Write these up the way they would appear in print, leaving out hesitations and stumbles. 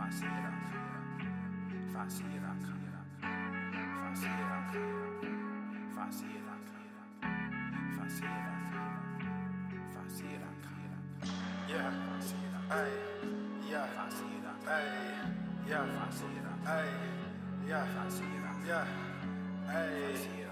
Yeah, ay, yeah, ay, yeah, ay, yeah, yeah, ay,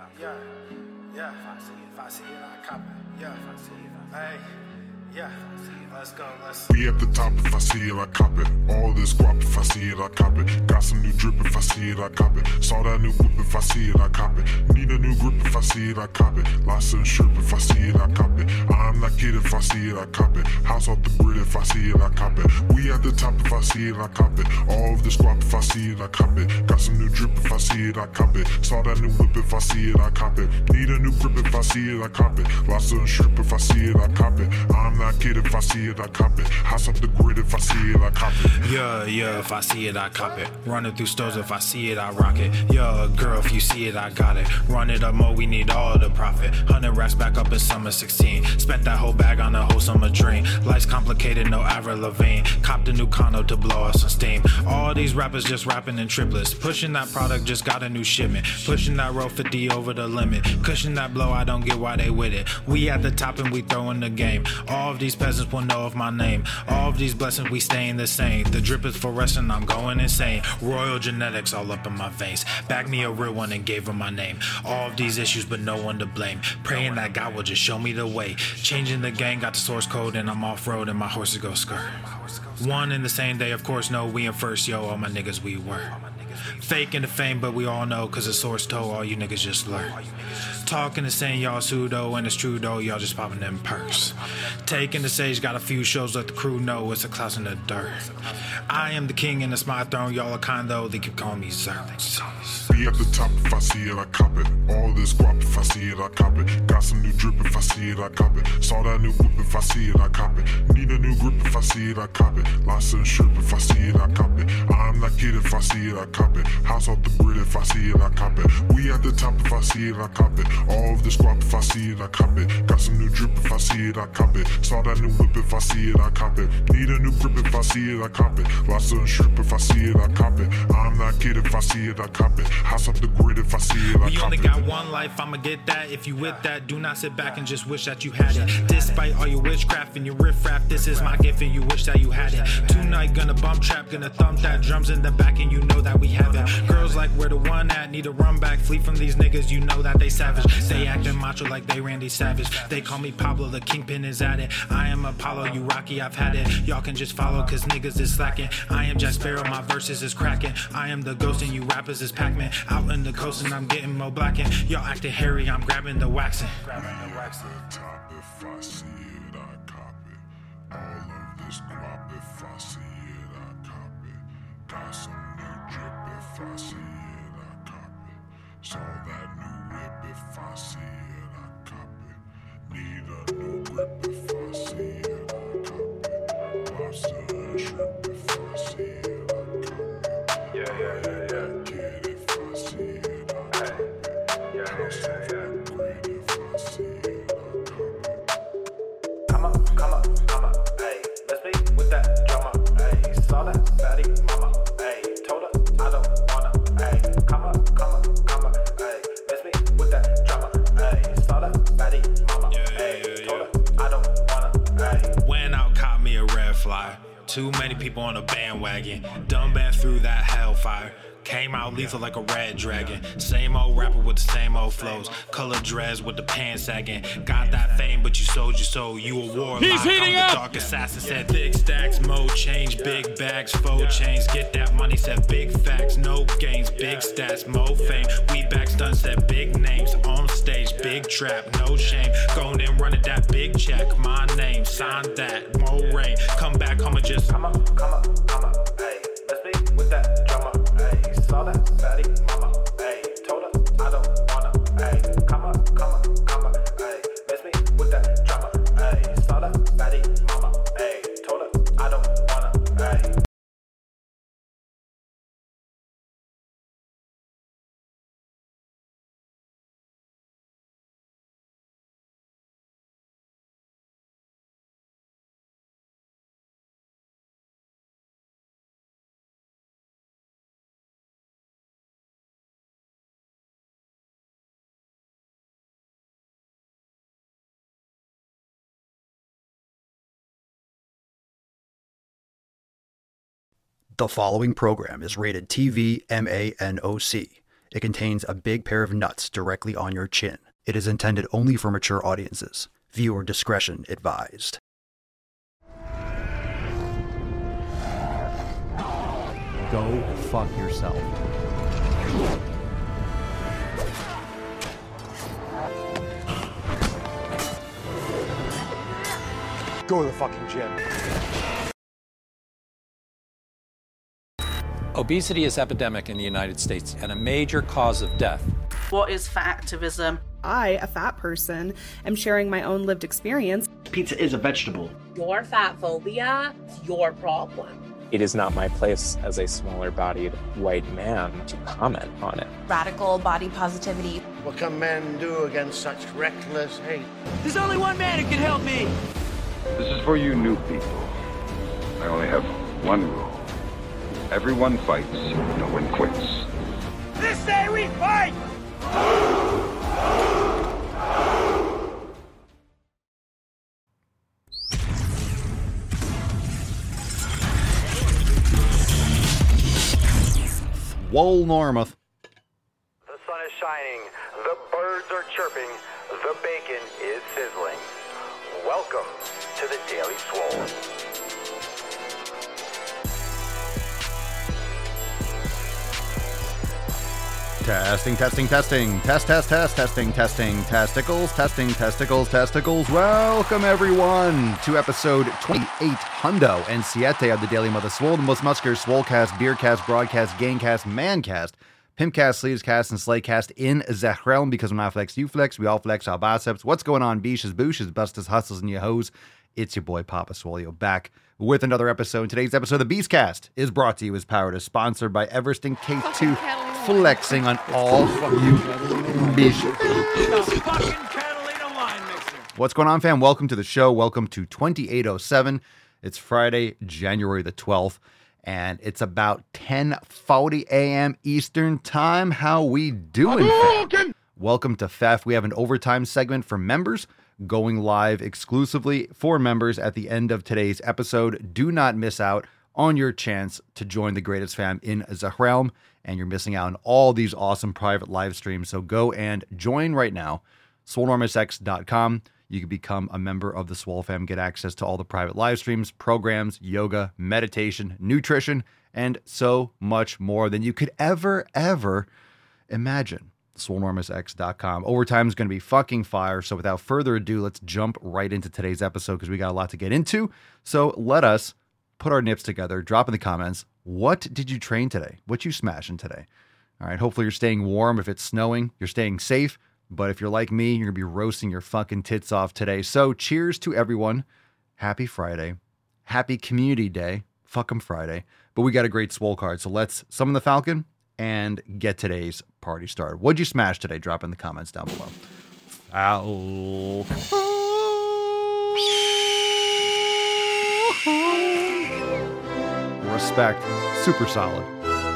yeah, if I see it, I cop it. Yeah, ay, yeah, let's go. We at the top, if I see it, I cop it. All this guap, if I see it, I cop it. Got some new drip, if I see it, I cop it. Saw that new whip, if I see it, I cop it. Need a new grip, if I see it, I cop it. Lots of strip, if I see it, I cop it. I'm not kidding, if I see it, I cop it. House off the grid, if I see it, I cop it. We at the top, if I see it, I cop it. All of this guap, if I see it, I cop it. Got some new drip, if I see it, I cop it. Saw that new whip, if I see it, I cop it. Need a new grip, if I see it, I cop it. Lots of strip, if I see it, I cop it. I'm not kidding, if I see it, I cop it. House off the grid, if I see it, I cop it. Yeah, if I see it, I cop it. Running through stores, if I see it, I rock it. Yeah, girl, if you see it, I got it. Run it up more, we need all the profit. 100 racks back up in summer 16. Spent that whole bag on a whole summer dream. Life's complicated, no Avril Lavigne. Copped a new condo to blow off some steam. All these rappers just rapping in triplets. Pushing that product, just got a new shipment. Pushing that roll 50 over the limit. Cushion that blow, I don't get why they with it. We at the top and we throwing the game. All of these peasants will know of my name. All of these blessings, we staying the same. The drip is fluorescent, I'm going insane. Royal genetics all up in my veins. Back me a real one and gave her my name. All of these issues, but no one to blame. Praying that God will just show me the way. Changing the game, got the source code, and I'm off-road and my horses go skirt. One in the same day, of course, no, we in first, yo, all my niggas we were. Faking the fame, but we all know, cause the source told all you niggas just learn. Talking the same, y'all pseudo, and it's true though, y'all just popping them perks. Taking the stage, got a few shows, let the crew know it's a cloud in the dirt. I am the king and it's my throne, y'all are kind though, they keep calling me Xerxes. We at the top, if I see it, I cop it. All this guap, if I see it, I cop it. Got some new drip, if I see it, I cop it. Saw that new whip, if I see it, I cop it. Need a new grip, if I see it, I cop it. Lots of strip, if I see it, I cop it. I'm not kidding, if I see it, I cop it. House off the grid, if I see it, I cop it. We at the top, if I see it, I cop it. All of this guap, if I see it, I cop it. Got some new drip, if I see it, I cop it. Saw that new whip, if I see it, I cop it. Need a new grip, if I see it, I cop it. Lots of strip, if I see it, I cop it. I'm not kidding, if I see it, I cop it. House off the grid, if I see it, I cop it. We only got one life, I'ma get that. If you with that, do not sit back and just wish that you had it. Despite all your witchcraft and your riffraff, this is my gift and you wish that you had it. Tonight, gonna bump trap, gonna thump that. Drums in the back and you know that we have it. Girls like where the one at, need to run back. Flee from these niggas, you know that they savage. They acting macho like they Randy Savage. They call me Pablo, the kingpin is at it. I am Apollo, you Rocky, I've had it. Y'all can just follow cause niggas is slacking. I am Jack Sparrow, my verses is cracking. I am the ghost and you rappers is Pac-Man. Out in the coast and I'm getting more blacking. Y'all acting hairy, I'm grabbing the waxing. Top, if I see it, I cop it. All of this guap, if I see it, I cop it. Got some new drip, if I see it, I cop it. Saw that new whip, if I see it, I cop it. Need a new grip, if I see it, I cop it. Lobster shrimp, if I see it, I cop it. Yeah. Kid, if I see it, I cop it. House off the grid, if I see it, I cop it. Come up, ayy. Let's be with that drama, ayy. Saw that baddie mama, ayy. Told her I don't wanna, ayy. Come up, ayy. Let's be with that drama, ayy. Saw that baddie mama, ayy. Told her I don't wanna, ayy. Went out, caught me a red fly. Too many people on a bandwagon. Dumb band through that hellfire. Came out lethal like a red dragon. Same old rapper with the same old flows. Color dreads with the pants sagging. Got that fame, but you sold your soul. You a warlock. He's heating I'm up. the dark assassin. Said thick stacks, mo change, big bags, faux chains. Get that money, said big facts, no games, big stats, mo fame. We back stunts, said big names on stage, big trap, no shame. Going in, running that big check. My name, sign that, more rain. Come back home and just come up, ayy. Let's be with that drama, ayy. Saw that baddie mama, ayy. Told her I don't wanna, ayy. Come up, ayy. Let's be with that drama, ayy. Saw that baddie mama, ayy. Told her I don't wanna, ayy. The following program is rated TV MANOC. It contains a big pair of nuts directly on your chin. It is intended only for mature audiences. Viewer discretion advised. Go fuck yourself. Go to the fucking gym. Obesity is epidemic in the United States and a major cause of death. What is fat activism? I, a fat person, am sharing my own lived experience. Pizza is a vegetable. Your fat phobia is your problem. It is not my place as a smaller-bodied white man to comment on it. Radical body positivity. What can men do against such reckless hate? There's only one man who can help me. This is for you new people. I only have one rule. Everyone fights, no one quits. This day we fight! Swole Normuth. The sun is shining, the birds are chirping, the bacon is sizzling. Welcome to the Daily Swole. Testing. Testicles. Welcome, everyone, to episode 28 Hundo and Siete of the Daily Mother Swole, the most muscular Swolecast, Beercast, Broadcast, Gamecast, Mancast, Pimpcast, Sleevescast, and Slaycast in the realm, because when I flex, you flex, we all flex our biceps. What's going on, beaches, booshes, busters, hustles, and your hoes? It's your boy, Papa Swolio, back with another episode. Today's episode of the Beastcast is brought to you as powered, is sponsored by Everesting K2, flexing on all you beaches. What's going on, fam? Welcome to the show. Welcome to 2807. It's Friday, January the 12th, and it's about 10:40 a.m. Eastern time. How we doing, fam? Welcome to FEF. We have an overtime segment for members going live exclusively for members at the end of today's episode. Do not miss out on your chance to join the greatest fam in the realm, and you're missing out on all these awesome private live streams. So go and join right now, swolenormousx.com. You can become a member of the Swole fam, get access to all the private live streams, programs, yoga, meditation, nutrition, and so much more than you could ever imagine. swolenormousx.com. Overtime is going to be fucking fire. So without further ado, let's jump right into today's episode because we got a lot to get into. So let us put our nips together. Drop in the comments. What did you train today? What you smashing today? All right. Hopefully you're staying warm. If it's snowing, you're staying safe. But if you're like me, you're going to be roasting your fucking tits off today. So cheers to everyone. Happy Friday. Happy Community Day. Fuck 'em Friday. But we got a great swole card. So let's summon the Falcon and get today's party started. What'd you smash today? Drop in the comments down below. Respect. Super solid.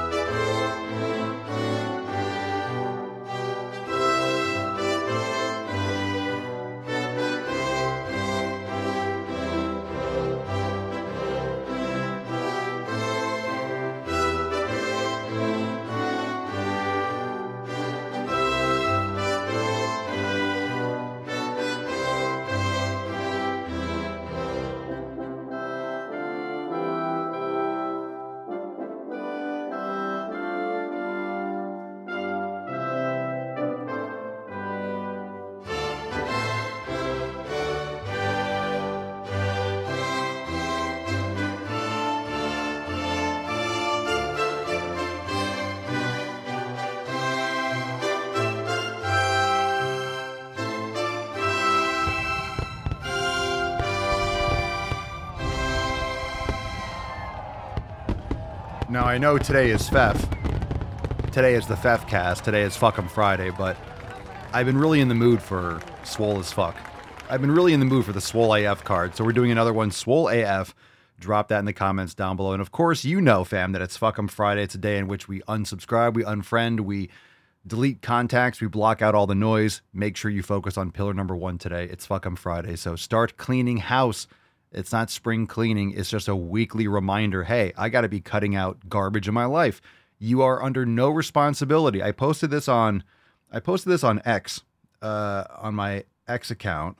Now, I know today is FEF. Today is the FEF cast. Today is Fuck 'em Friday, but I've been really in the mood for Swole as Fuck. I've been really in the mood for the Swole AF card, so we're doing another one, Swole AF. Drop that in the comments down below. And of course, you know, fam, that it's Fuck 'em Friday. It's a day in which we unsubscribe, we unfriend, we delete contacts, we block out all the noise. Make sure you focus on pillar number one today. It's Fuck 'em Friday, so start cleaning house It's not spring cleaning. It's just a weekly reminder. Hey, I got to be cutting out garbage in my life. You are under no responsibility. I posted this on X, on my X account.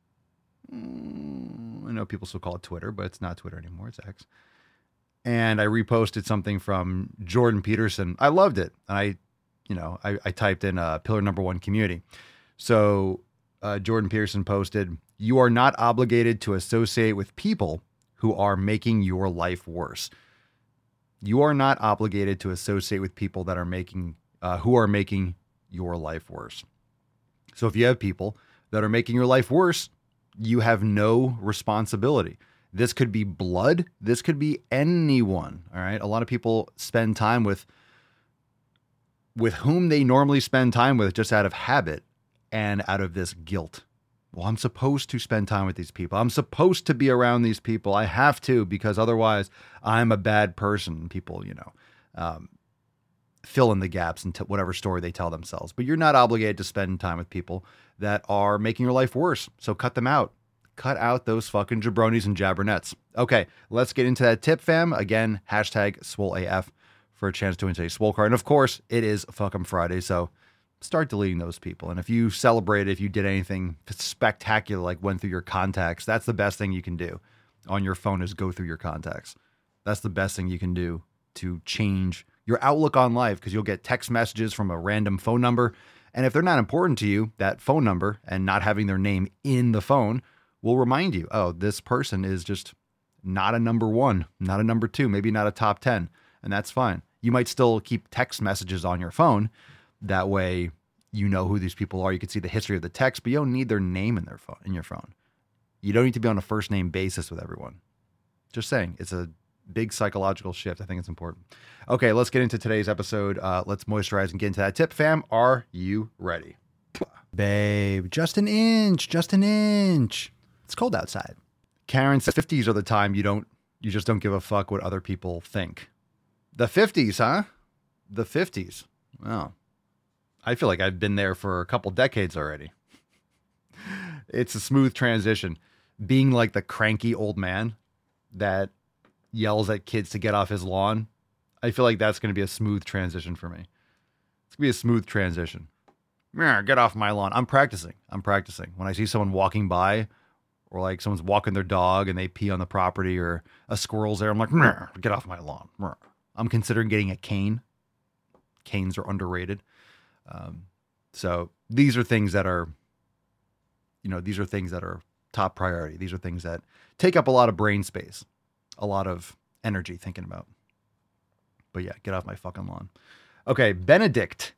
I know people still call it Twitter, but it's not Twitter anymore. It's X. And I reposted something from Jordan Peterson. I loved it. And I typed in pillar number 1 community. So Jordan Peterson posted, "You are not obligated to associate with people who are making your life worse." You are not obligated to associate with people that are who are making your life worse. So if you have people that are making your life worse, you have no responsibility. This could be blood. This could be anyone. All right. A lot of people spend time with whom they normally spend time with just out of habit and out of this guilt. Well, I'm supposed to spend time with these people. I'm supposed to be around these people. I have to, because otherwise I'm a bad person. People, fill in the gaps into whatever story they tell themselves. But you're not obligated to spend time with people that are making your life worse. So cut them out. Cut out those fucking jabronis and jabbernets. Okay, let's get into that tip, fam. Again, hashtag SwoleAF for a chance to win today's Swole card. And of course, it is fucking Friday, so start deleting those people. And if you celebrated, if you did anything spectacular, like went through your contacts, that's the best thing you can do on your phone, is go through your contacts. That's the best thing you can do to change your outlook on life, because you'll get text messages from a random phone number. And if they're not important to you, that phone number and not having their name in the phone will remind you, oh, this person is just not a number 1, not a number 2, maybe not a top 10. And that's fine. You might still keep text messages on your phone. That way, you know who these people are. You can see the history of the text, but you don't need their name in your phone. You don't need to be on a first name basis with everyone. Just saying, it's a big psychological shift. I think it's important. Okay, let's get into today's episode. Let's moisturize and get into that tip, fam. Are you ready? Babe, just an inch. It's cold outside. Karen says 50s are the time you just don't give a fuck what other people think. The 50s, huh? The 50s. Wow. I feel like I've been there for a couple decades already. It's a smooth transition. Being like the cranky old man that yells at kids to get off his lawn, I feel like that's going to be a smooth transition for me. It's going to be a smooth transition. Get off my lawn. I'm practicing. When I see someone walking by, or like someone's walking their dog and they pee on the property, or a squirrel's there, I'm like, get off my lawn. I'm considering getting a cane. Canes are underrated. So these are things that are, top priority. These are things that take up a lot of brain space, a lot of energy thinking about. But yeah, get off my fucking lawn. Okay, Benedict.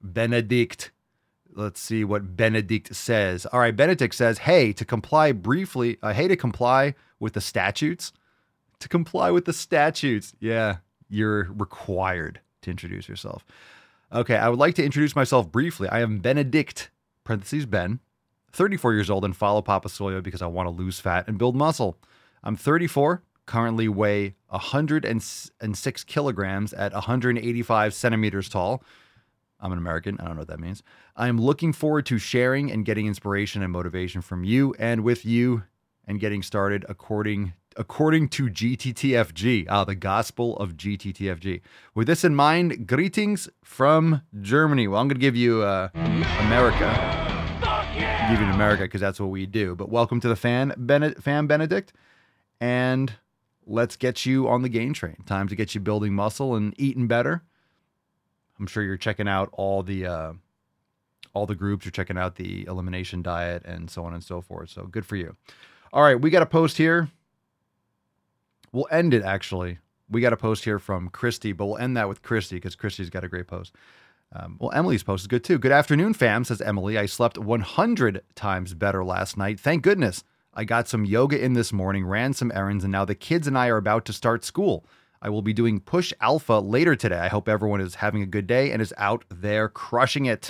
Let's see what Benedict says. All right, Benedict says, hey, to comply with the statutes. To comply with the statutes. Yeah, you're required to introduce yourself. Okay, I would like to introduce myself briefly. I am Benedict, parentheses Ben, 34 years old, and follow Papa Swolio because I want to lose fat and build muscle. I'm 34, currently weigh 106 kilograms at 185 centimeters tall. I'm an American. I don't know what that means. I'm looking forward to sharing and getting inspiration and motivation from you and with you and getting started according to GTTFG, the gospel of GTTFG. With this in mind, greetings from Germany. Well, I'm going to give you America. Give you America because that's what we do. But welcome to the fan Benedict. And let's get you on the gain train. Time to get you building muscle and eating better. I'm sure you're checking out all the groups. You're checking out the elimination diet and so on and so forth. So good for you. All right, we got a post here. We'll end it, actually. We got a post here from Christy, but we'll end that with Christy because Christy's got a great post. Well, Emily's post is good too. Good afternoon, fam, says Emily. I slept 100 times better last night. Thank goodness. I got some yoga in this morning, ran some errands, and now the kids and I are about to start school. I will be doing Push Alpha later today. I hope everyone is having a good day and is out there crushing it.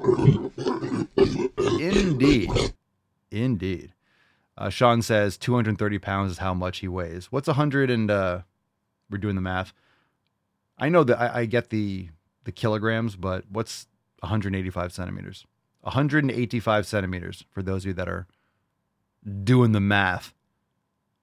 Indeed. Sean says 230 pounds is how much he weighs. What's 100 and, we're doing the math. I know that I get the kilograms, but what's 185 centimeters? 185 centimeters for those of you that are doing the math.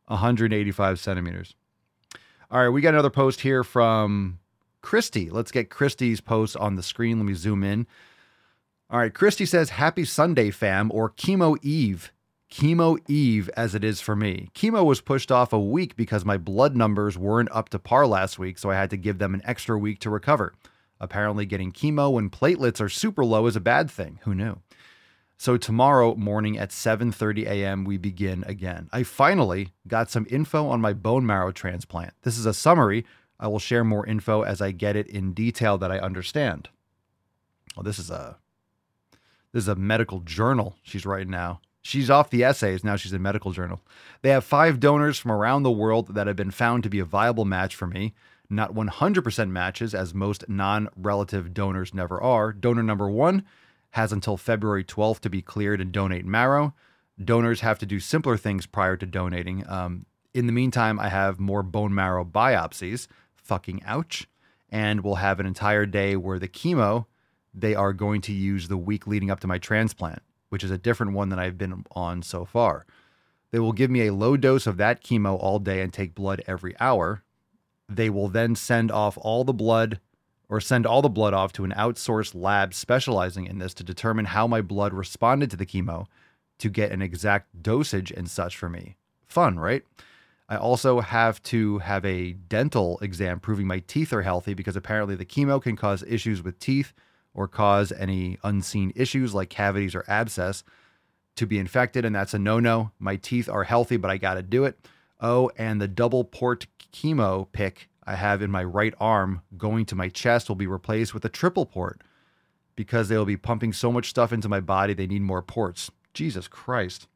185 centimeters. All right, we got another post here from Christy. Let's get Christy's post on the screen. Let me zoom in. All right, Christy says, happy Sunday, fam, or Chemo Eve. Chemo Eve, as it is for me. Chemo was pushed off a week because my blood numbers weren't up to par last week, so I had to give them an extra week to recover. Apparently getting chemo when platelets are super low is a bad thing. Who knew? So tomorrow morning at 7:30 a.m., we begin again. I finally got some info on my bone marrow transplant. This is a summary. I will share more info as I get it in detail that I understand. Well, this is a medical journal she's writing now. She's off the essays. Now she's in medical journal. They have 5 donors from around the world that have been found to be a viable match for me. Not 100% matches, as most non-relative donors never are. Donor number 1 has until February 12th to be cleared and donate marrow. Donors have to do simpler things prior to donating. In the meantime, I have more bone marrow biopsies. Fucking ouch. And we'll have an entire day where the chemo, they are going to use the week leading up to my transplant, which is a different one than I've been on so far. They will give me a low dose of that chemo all day and take blood every hour. They will then send all the blood off to an outsourced lab specializing in this to determine how my blood responded to the chemo to get an exact dosage and such for me. Fun, right? I also have to have a dental exam proving my teeth are healthy because apparently the chemo can cause issues with teeth or cause any unseen issues like cavities or abscess to be infected, and that's a no-no. My teeth are healthy, but I got to do it. Oh, and the double port chemo pick I have in my right arm going to my chest will be replaced with a triple port because they'll be pumping so much stuff into my body, they need more ports. Jesus Christ.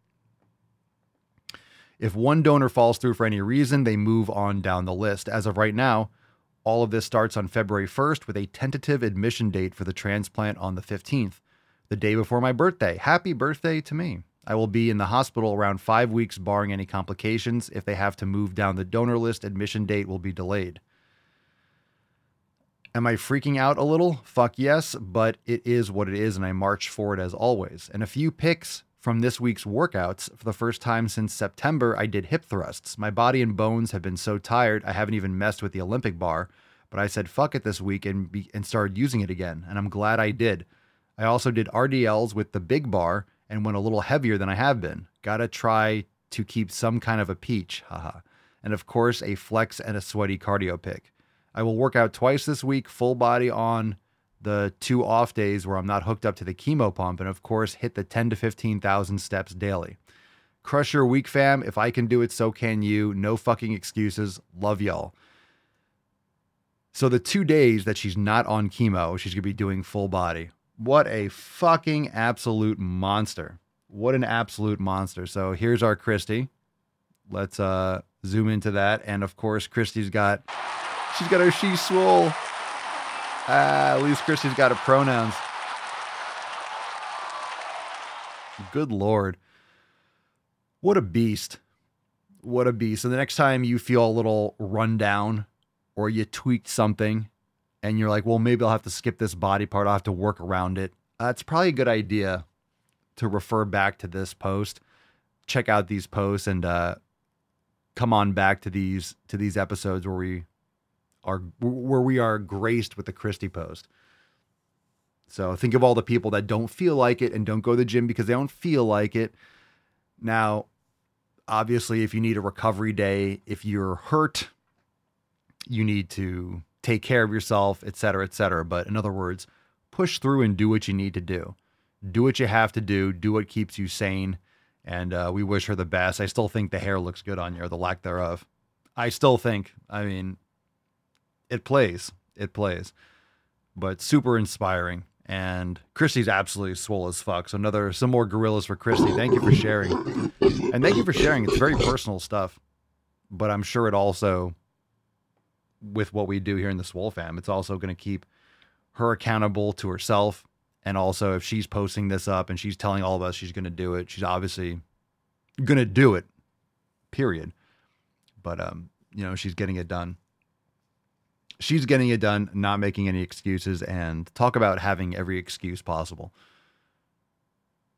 If one donor falls through for any reason, they move on down the list. As of right now, all of this starts on February 1st with a tentative admission date for the transplant on the 15th, the day before my birthday. Happy birthday to me. I will be in the hospital around 5 weeks, barring any complications. If they have to move down the donor list, admission date will be delayed. Am I freaking out a little? Fuck yes, but it is what it is, and I march forward as always. And a few pics from this week's workouts. For the first time since September, I did hip thrusts. My body and bones have been so tired, I haven't even messed with the Olympic bar, but I said fuck it this week and started using it again, and I'm glad I did. I also did RDLs with the big bar and went a little heavier than I have been. Gotta try to keep some kind of a peach, haha. And of course, a flex and a sweaty cardio pick. I will work out twice this week, full body on the 2 off days where I'm not hooked up to the chemo pump, and of course hit the 10 to 15,000 steps daily. Crush your week, fam. If I can do it, so can you. No fucking excuses. Love y'all. So the 2 days that she's not on chemo, she's going to be doing full body. What a fucking absolute monster. What an absolute monster. So here's our Christy. Let's zoom into that. And of course, she's got her she swole. At least Christy's got her pronouns. Good Lord. What a beast. What a beast. And the next time you feel a little run down or you tweaked something and you're like, well, maybe I'll have to skip this body part. I'll have to work around it. It's probably a good idea to refer back to this post, check out these posts, and come on back to these episodes where we are graced with the Christy post. So think of all the people that don't feel like it and don't go to the gym because they don't feel like it. Now, obviously, if you need a recovery day, if you're hurt, you need to take care of yourself, et cetera, et cetera. But in other words, push through and do what you need to do. Do what you have to do. Do what keeps you sane. And we wish her the best. I still think the hair looks good on you, or the lack thereof. I still think, it plays. But super inspiring. And Christy's absolutely swole as fuck. So some more gorillas for Christy. Thank you for sharing. And thank you for sharing. It's very personal stuff. But I'm sure it also, with what we do here in the Swole Fam, it's also going to keep her accountable to herself. And also, if she's posting this up and she's telling all of us she's going to do it, she's obviously going to do it, period. But, she's getting it done. She's getting it done, not making any excuses, and talk about having every excuse possible.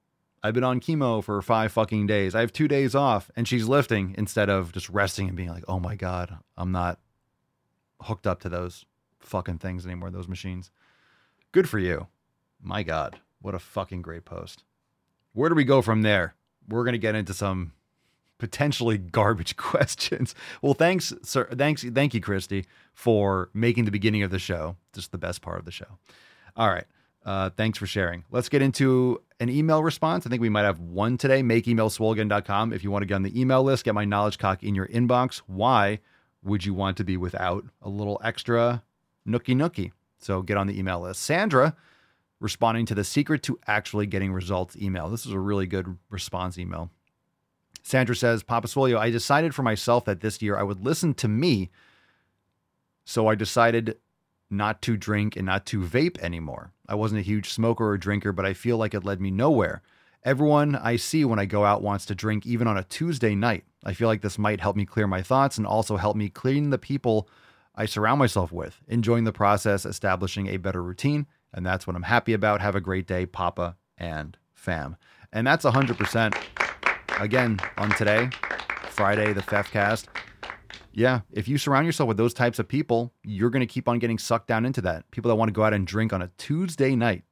I've been on chemo for 5 fucking days. I have 2 days off, and she's lifting instead of just resting and being like, oh my God, I'm not hooked up to those fucking things anymore, those machines. Good for you. My God, what a fucking great post. Where do we go from there? We're going to get into some potentially garbage questions. Well, thanks, sir. Thank you, Christy, for making the beginning of the show just the best part of the show. All right. Thanks for sharing. Let's get into an email response. I think we might have one today. MakeEmailSwolgan.com. If you want to get on the email list, get my knowledge cock in your inbox. Why would you want to be without a little extra nookie? So get on the email list. Sandra, responding to the secret to actually getting results email. This is a really good response email. Sandra says, Papa Swolio, I decided for myself that this year I would listen to me. So I decided not to drink and not to vape anymore. I wasn't a huge smoker or drinker, but I feel like it led me nowhere. Everyone I see when I go out wants to drink, even on a Tuesday night. I feel like this might help me clear my thoughts and also help me clean the people I surround myself with, enjoying the process, establishing a better routine. And that's what I'm happy about. Have a great day, Papa and fam. And that's 100%. Again, on today, Friday, the FEFcast. Yeah, if you surround yourself with those types of people, you're going to keep on getting sucked down into that. People that want to go out and drink on a Tuesday night.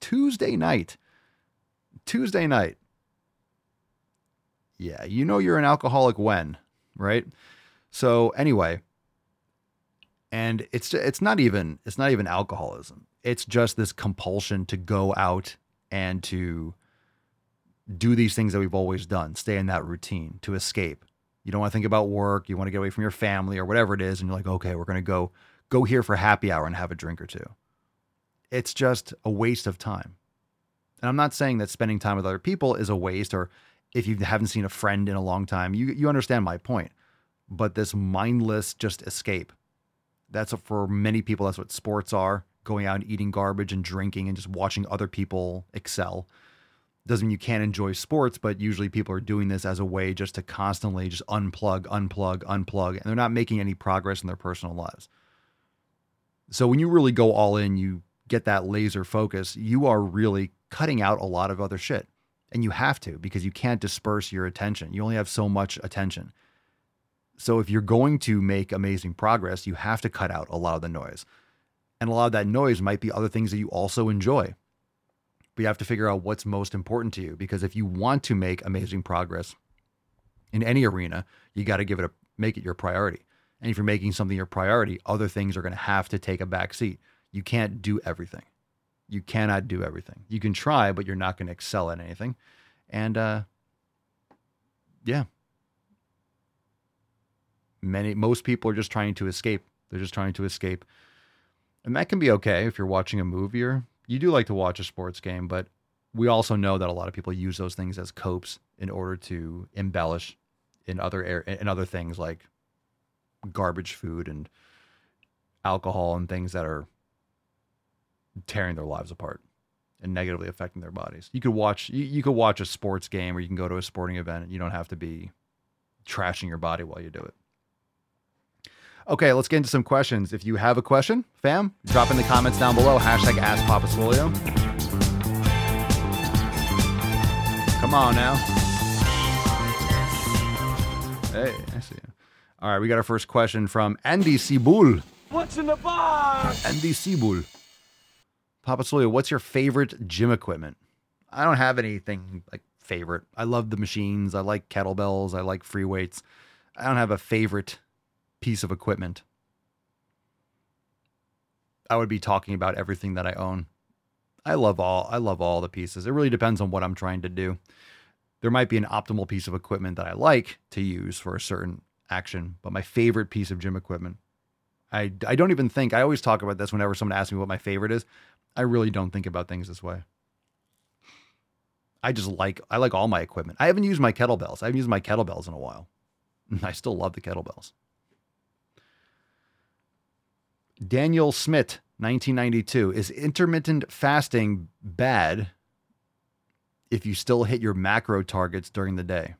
Yeah, you know you're an alcoholic when, right? So anyway, and it's not even alcoholism. It's just this compulsion to go out and to do these things that we've always done, stay in that routine, to escape. You don't want to think about work. You want to get away from your family or whatever it is. And you're like, okay, we're going to go here for happy hour and have a drink or two. It's just a waste of time. And I'm not saying that spending time with other people is a waste, or if you haven't seen a friend in a long time, you understand my point. But this mindless just escape, for many people, that's what sports are. Going out and eating garbage and drinking and just watching other people excel. Doesn't mean you can't enjoy sports, but usually people are doing this as a way just to constantly just unplug, and they're not making any progress in their personal lives. So when you really go all in, you get that laser focus, you are really cutting out a lot of other shit. And you have to, because you can't disperse your attention. You only have so much attention. So if you're going to make amazing progress, you have to cut out a lot of the noise. And a lot of that noise might be other things that you also enjoy. But you have to figure out what's most important to you, because if you want to make amazing progress in any arena, you got to make it your priority. And if you're making something your priority, other things are going to have to take a back seat. You can't do everything. You cannot do everything. You can try, but you're not going to excel at anything. And yeah, most people are just trying to escape. They're just trying to escape. And that can be okay if you're watching a movie or you do like to watch a sports game, but we also know that a lot of people use those things as copes in order to embellish in other things like garbage food and alcohol and things that are tearing their lives apart and negatively affecting their bodies. You could watch a sports game, or you can go to a sporting event, and you don't have to be trashing your body while you do it. Okay, let's get into some questions. If you have a question, fam, drop in the comments down below. #AskPapaSwolio. Come on now. Hey, I see you. All right, we got our first question from Andy Sibul. What's in the box? Andy Sibul. Papa Swolio, what's your favorite gym equipment? I don't have anything like favorite. I love the machines. I like kettlebells. I like free weights. I don't have a favorite piece of equipment. I would be talking about everything that I own. I love all the pieces. It really depends on what I'm trying to do. There might be an optimal piece of equipment that I like to use for a certain action, but my favorite piece of gym equipment, I don't even think, I always talk about this whenever someone asks me what my favorite is. I really don't think about things this way. I like all my equipment. I haven't used my kettlebells. I haven't used my kettlebells in a while. I still love the kettlebells. Daniel Smith, 1992. Is intermittent fasting bad if you still hit your macro targets during the day?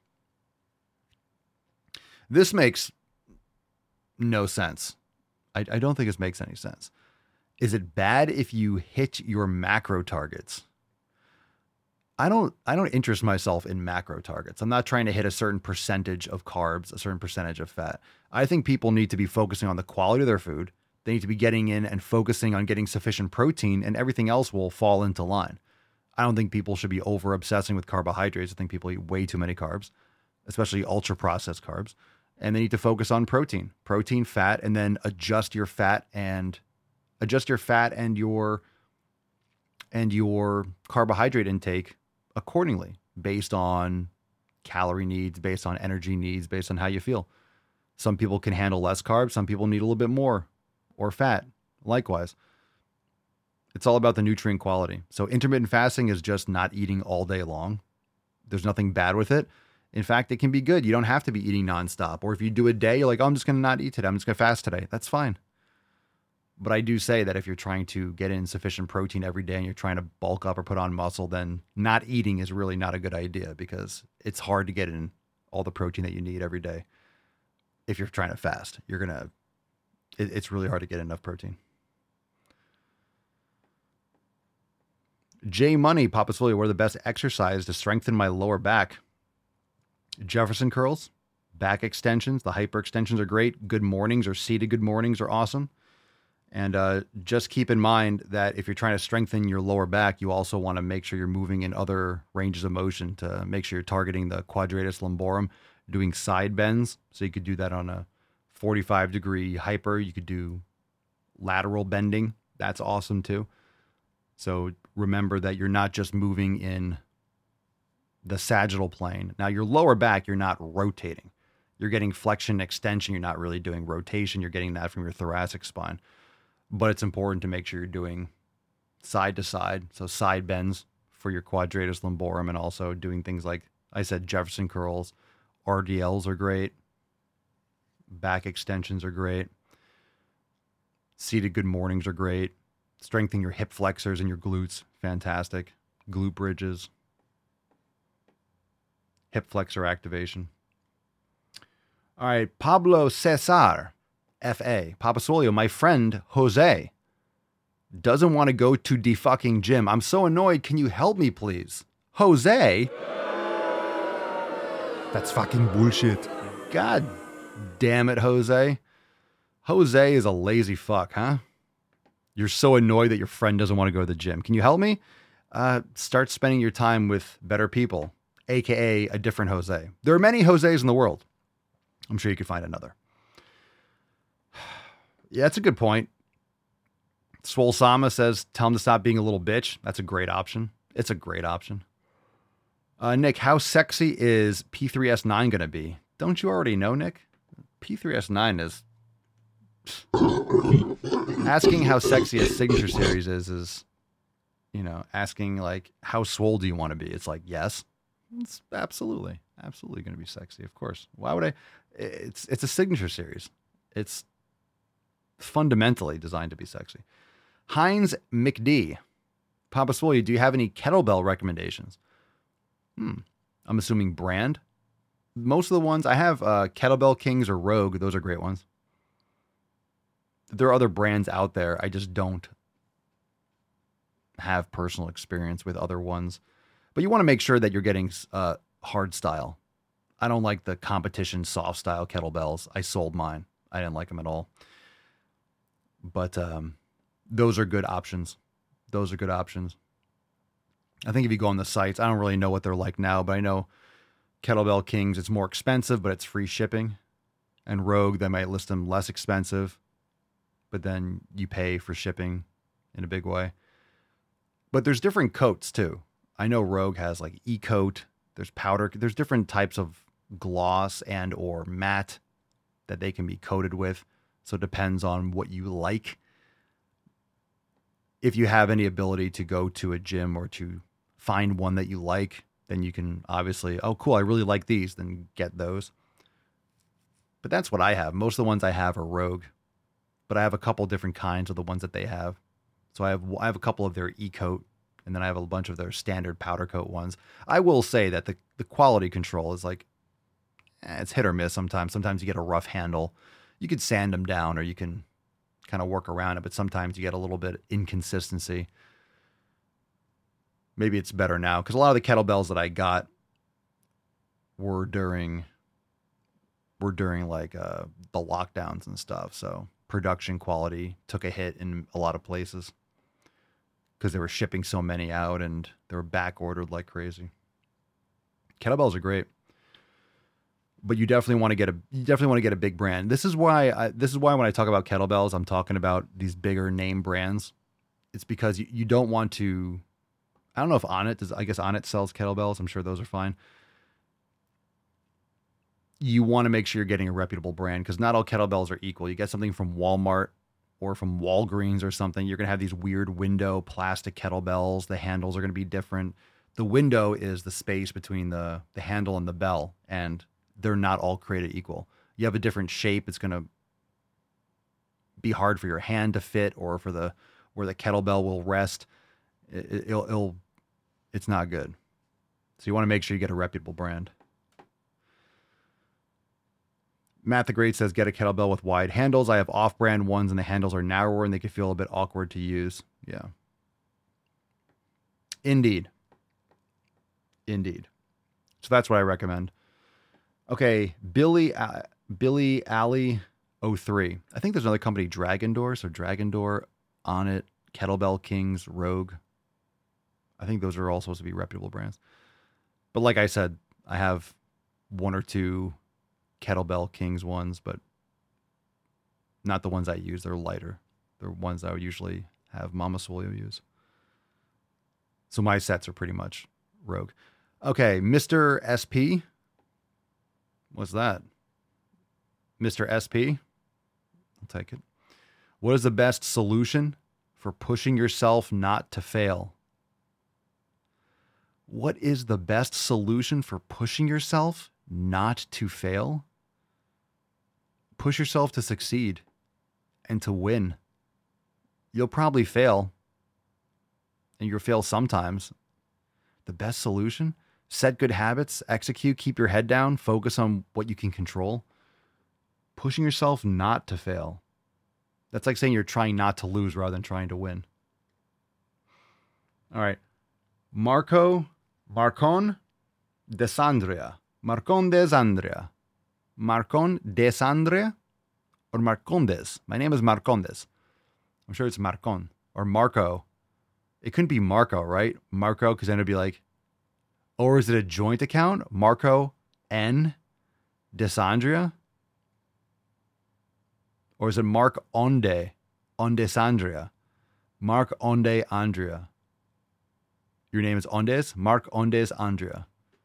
This makes no sense. I don't think this makes any sense. Is it bad if you hit your macro targets? I don't interest myself in macro targets. I'm not trying to hit a certain percentage of carbs, a certain percentage of fat. I think people need to be focusing on the quality of their food. They need to be getting in and focusing on getting sufficient protein, and everything else will fall into line. I don't think people should be over obsessing with carbohydrates. I think people eat way too many carbs, especially ultra processed carbs. And they need to focus on protein, fat, and then adjust your fat and your carbohydrate intake accordingly based on calorie needs, based on energy needs, based on how you feel. Some people can handle less carbs. Some people need a little bit more, or fat. Likewise, it's all about the nutrient quality. So intermittent fasting is just not eating all day long. There's nothing bad with it. In fact, it can be good. You don't have to be eating nonstop. Or if you do a day, you're like, oh, I'm just going to not eat today. I'm just going to fast today. That's fine. But I do say that if you're trying to get in sufficient protein every day and you're trying to bulk up or put on muscle, then not eating is really not a good idea, because it's hard to get in all the protein that you need every day. If you're trying to fast, it's really hard to get enough protein. J Money, Papa Swilly, what are the best exercise to strengthen my lower back? Jefferson curls, back extensions. The hyper extensions are great. Good mornings or seated good mornings are awesome. And just keep in mind that if you're trying to strengthen your lower back, you also want to make sure you're moving in other ranges of motion to make sure you're targeting the quadratus lumborum, doing side bends. So you could do that on a 45-degree hyper. You could do lateral bending. That's awesome too. So remember that you're not just moving in the sagittal plane. Now your lower back, you're not rotating. You're getting flexion, extension. You're not really doing rotation. You're getting that from your thoracic spine. But it's important to make sure you're doing side to side. So side bends for your quadratus lumborum, and also doing things like I said, Jefferson curls, RDLs are great. Back extensions are great. Seated good mornings are great. Strengthening your hip flexors and your glutes, fantastic. Glute bridges. Hip flexor activation. All right, Pablo Cesar. F.A. Papa Swolio, my friend Jose doesn't want to go to the fucking gym. I'm so annoyed. Can you help me, please? Jose? That's fucking bullshit. God damn it, Jose. Jose is a lazy fuck, huh? You're so annoyed that your friend doesn't want to go to the gym. Can you help me? Start spending your time with better people, a.k.a. a different Jose. There are many Joses in the world. I'm sure you could find another. Yeah, that's a good point. Swole Sama says, tell him to stop being a little bitch. That's a great option. It's a great option. Nick, how sexy is P3S9 going to be? Don't you already know, Nick? P3S9 is... Asking how sexy a signature series is, you know, asking like, how swole do you want to be? It's like, yes, it's absolutely going to be sexy. Of course. Why would I? It's a signature series. It's fundamentally designed to be sexy. Heinz McD. Papa Swoley, do you have any kettlebell recommendations? I'm assuming brand. Most of the ones I have, Kettlebell Kings or Rogue. Those are great ones. There are other brands out there. I just don't have personal experience with other ones. But you want to make sure that you're getting hard style. I don't like the competition soft style kettlebells. I sold mine. I didn't like them at all. But those are good options. Those are good options. I think if you go on the sites, I don't really know what they're like now, but I know Kettlebell Kings, it's more expensive, but it's free shipping. And Rogue, they might list them less expensive, but then you pay for shipping in a big way. But there's different coats too. I know Rogue has like E-coat, there's powder, there's different types of gloss and or matte that they can be coated with. So it depends on what you like. If you have any ability to go to a gym or to find one that you like, then you can obviously, oh, cool, I really like these, then get those. But that's what I have. Most of the ones I have are Rogue, but I have a couple different kinds of the ones that they have. So I have a couple of their E-coat, and then I have a bunch of their standard powder coat ones. I will say that the quality control is like, it's hit or miss sometimes. Sometimes you get a rough handle. You could sand them down or you can kind of work around it, but sometimes you get a little bit inconsistency. Maybe it's better now because a lot of the kettlebells that I got were during like the lockdowns and stuff. So production quality took a hit in a lot of places because they were shipping so many out and they were back ordered like crazy. Kettlebells are great, but you definitely want to get a big brand. This is why when I talk about kettlebells, I'm talking about these bigger name brands. It's because you don't want to. I don't know if Onnit does. I guess Onnit sells kettlebells. I'm sure those are fine. You want to make sure you're getting a reputable brand because not all kettlebells are equal. You get something from Walmart or from Walgreens or something, you're going to have these weird window plastic kettlebells. The handles are going to be different. The window is the space between the handle and the bell, and they're not all created equal. You have a different shape. It's going to be hard for your hand to fit or for where the kettlebell will rest. It's not good. So you want to make sure you get a reputable brand. Matt the Great says, get a kettlebell with wide handles. I have off-brand ones and the handles are narrower and they can feel a bit awkward to use. Yeah. Indeed. So that's what I recommend. Okay. Billy Alley 03. I think there's another company, Dragon Door. So Dragon Door, Onnit, Kettlebell Kings, Rogue. I think those are all supposed to be reputable brands. But like I said, I have one or two Kettlebell Kings ones, but not the ones I use. They're lighter. They're ones I would usually have Mama Swolio use. So my sets are pretty much Rogue. Okay, Mr. SP. What's that? Mr. SP. I'll take it. What is the best solution for pushing yourself not to fail? What is the best solution for pushing yourself not to fail? Push yourself to succeed and to win. You'll probably fail, and you'll fail sometimes. The best solution? Set good habits, execute, keep your head down, focus on what you can control. Pushing yourself not to fail. That's like saying you're trying not to lose rather than trying to win. All right. Marcon Desandria. Marcon Desandria or Marcondes. My name is Marcondes. I'm sure it's Marcon or Marco. It couldn't be Marco, right? Marco, because then it'd be like, or is it a joint account? Marco N. Desandria? Or is it Mark Onde Sandria? Mark Onde Andrea. Your name is Ondes? Mark Ondes Andrea.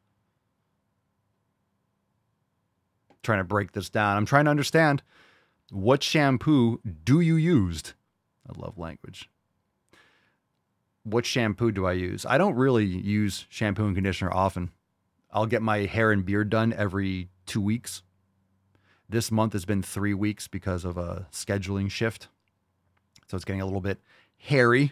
Trying to break this down. I'm trying to understand, what shampoo do you use? I love language. What shampoo do I use? I don't really use shampoo and conditioner often. I'll get my hair and beard done every 2 weeks. This month has been 3 weeks because of a scheduling shift. So it's getting a little bit hairy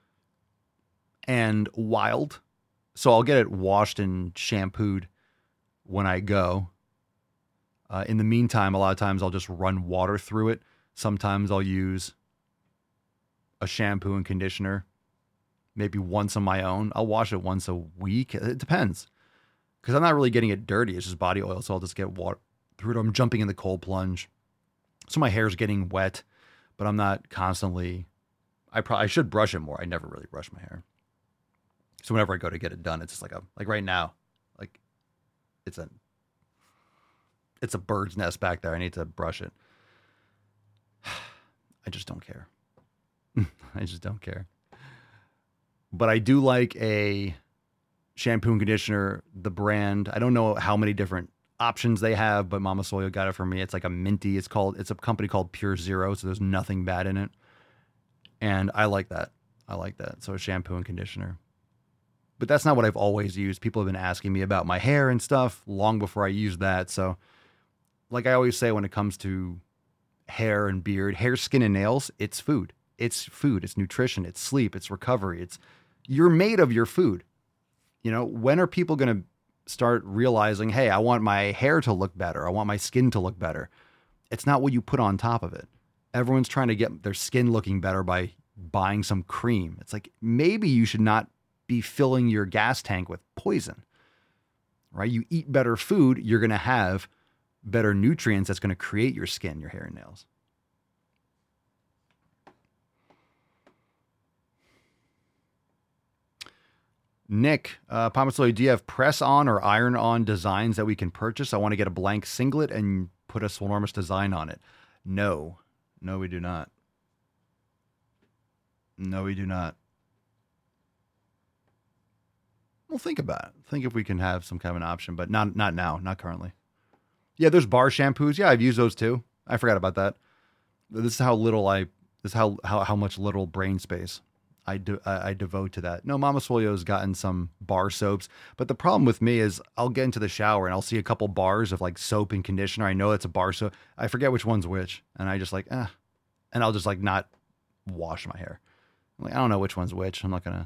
and wild. So I'll get it washed and shampooed when I go. In the meantime, a lot of times I'll just run water through it. Sometimes I'll use a shampoo and conditioner, maybe once on my own. I'll wash it once a week. It depends. Because I'm not really getting it dirty. It's just body oil. So I'll just get water through it. I'm jumping in the cold plunge. So my hair's getting wet, but I'm not constantly. I should brush it more. I never really brush my hair. So whenever I go to get it done, it's just like right now, like it's a bird's nest back there. I need to brush it. I just don't care. I just don't care. But I do like a shampoo and conditioner, the brand. I don't know how many different options they have, but Mama Soya got it for me. It's like a minty. It's a company called Pure Zero, so there's nothing bad in it. And I like that. So a shampoo and conditioner. But that's not what I've always used. People have been asking me about my hair and stuff long before I used that. So like I always say when it comes to hair and beard, hair, skin, and nails, it's food. It's food. It's nutrition. It's sleep. It's recovery. You're made of your food. You know, when are people going to start realizing, hey, I want my hair to look better. I want my skin to look better. It's not what you put on top of it. Everyone's trying to get their skin looking better by buying some cream. It's like, maybe you should not be filling your gas tank with poison, right? You eat better food, you're going to have better nutrients that's going to create your skin, your hair and nails. Nick, Pomasoy, do you have press-on or iron-on designs that we can purchase? I want to get a blank singlet and put a Swolenormous design on it. No, we do not. No, we do not. We'll think about it. Think if we can have some kind of an option, but not now, not currently. Yeah, there's bar shampoos. Yeah, I've used those too. I forgot about that. This is how much little brain space I devote to that. No, Mama Swolio's gotten some bar soaps, but the problem with me is I'll get into the shower and I'll see a couple bars of like soap and conditioner. I know it's a bar soap. I forget which one's which, and I just like, and I'll just like not wash my hair. I'm like, I don't know which one's which.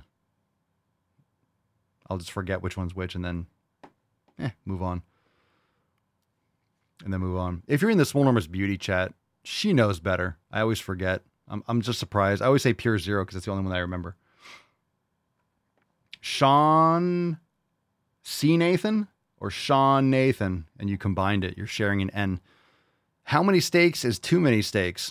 I'll just forget which one's which and then move on. And then move on. If you're in the Swolenormous Beauty chat, she knows better. I always forget. I'm just surprised. I always say Pure Zero because it's the only one I remember. Sean C. Nathan or Sean Nathan, and you combined it. You're sharing an N. How many steaks is too many steaks?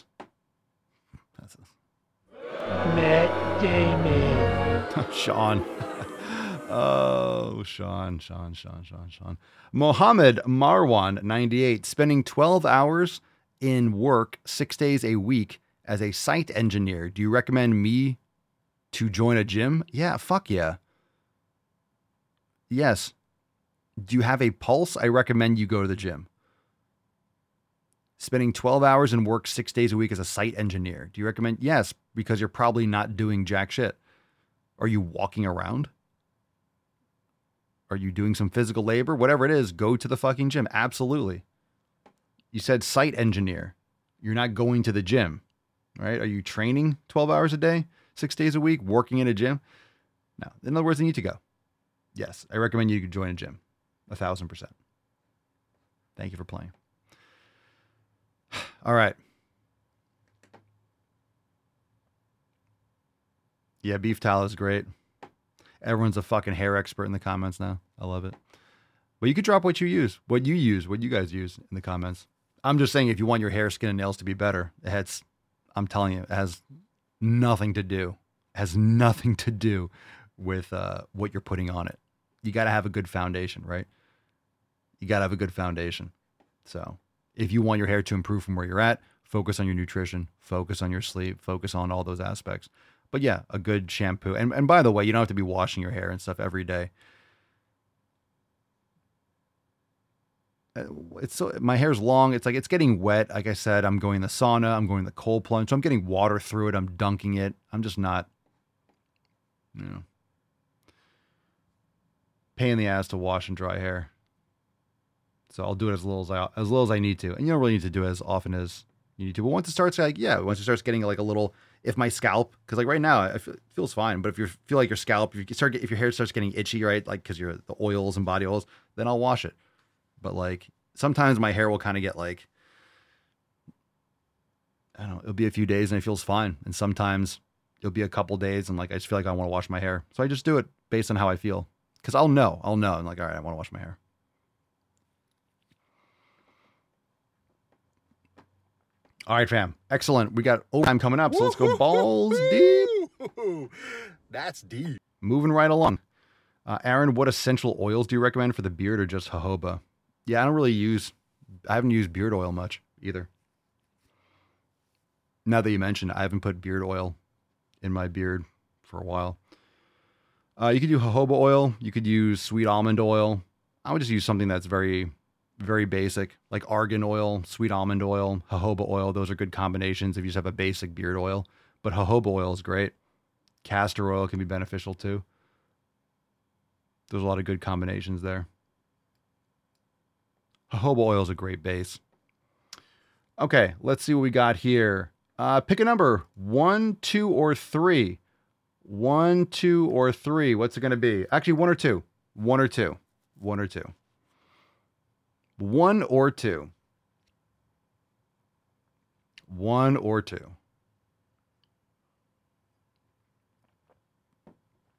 Matt Damon. Sean. Oh, Sean. Mohammed Marwan, 98, spending 12 hours in work 6 days a week as a site engineer. Do you recommend me to join a gym? Yeah, fuck yeah. Yes. Do you have a pulse? I recommend you go to the gym. Spending 12 hours in work 6 days a week as a site engineer. Do you recommend? Yes, because you're probably not doing jack shit. Are you walking around? Are you doing some physical labor? Whatever it is, go to the fucking gym. Absolutely. You said site engineer. You're not going to the gym, right? Are you training 12 hours a day, 6 days a week, working in a gym? No. In other words, you need to go. Yes, I recommend you join a gym. 1,000%. Thank you for playing. All right. Yeah, beef tallow is great. Everyone's a fucking hair expert in the comments now. I love it. But you could drop what you use, what you guys use in the comments. I'm just saying if you want your hair, skin, and nails to be better, I'm telling you, it has nothing to do. It has nothing to do with what you're putting on it. You got to have a good foundation, right? You got to have a good foundation. So if you want your hair to improve from where you're at, focus on your nutrition, focus on your sleep, focus on all those aspects. But yeah, a good shampoo. And by the way, you don't have to be washing your hair and stuff every day. My hair's long. It's like, it's getting wet. Like I said, I'm going in the sauna. I'm going in the cold plunge. So I'm getting water through it. I'm dunking it. I'm just not, pain in the ass to wash and dry hair. So I'll do it as little as I need to. And you don't really need to do it as often as you need to. But once it starts once it starts getting like a little, if my scalp, because like right now it feels fine, but if you feel like your scalp, if your hair starts getting itchy, right, like because you're the oils and body oils, then I'll wash it. But like sometimes my hair will kind of get like, I don't know, it'll be a few days and it feels fine, and sometimes it'll be a couple days and like I just feel like I want to wash my hair, so I just do it based on how I feel, because I'll know. I'm like, all right, I want to wash my hair. All right, fam. Excellent. We got overtime coming up, so let's go balls deep. That's deep. Moving right along. Aaron, what essential oils do you recommend for the beard or just jojoba? Yeah, I haven't used beard oil much either. Now that you mentioned it, I haven't put beard oil in my beard for a while. You could do jojoba oil. You could use sweet almond oil. I would just use something that's very, very basic, like argan oil, sweet almond oil, jojoba oil. Those are good combinations if you just have a basic beard oil. But jojoba oil is great. Castor oil can be beneficial too. There's a lot of good combinations there. Jojoba oil is a great base. Okay, let's see what we got here. Pick a number, 1, 2, or 3. 1, 2, or 3. What's it going to be? Actually, 1 or 2. 1 or 2. 1 or 2. 1 or 2. 1 or 2.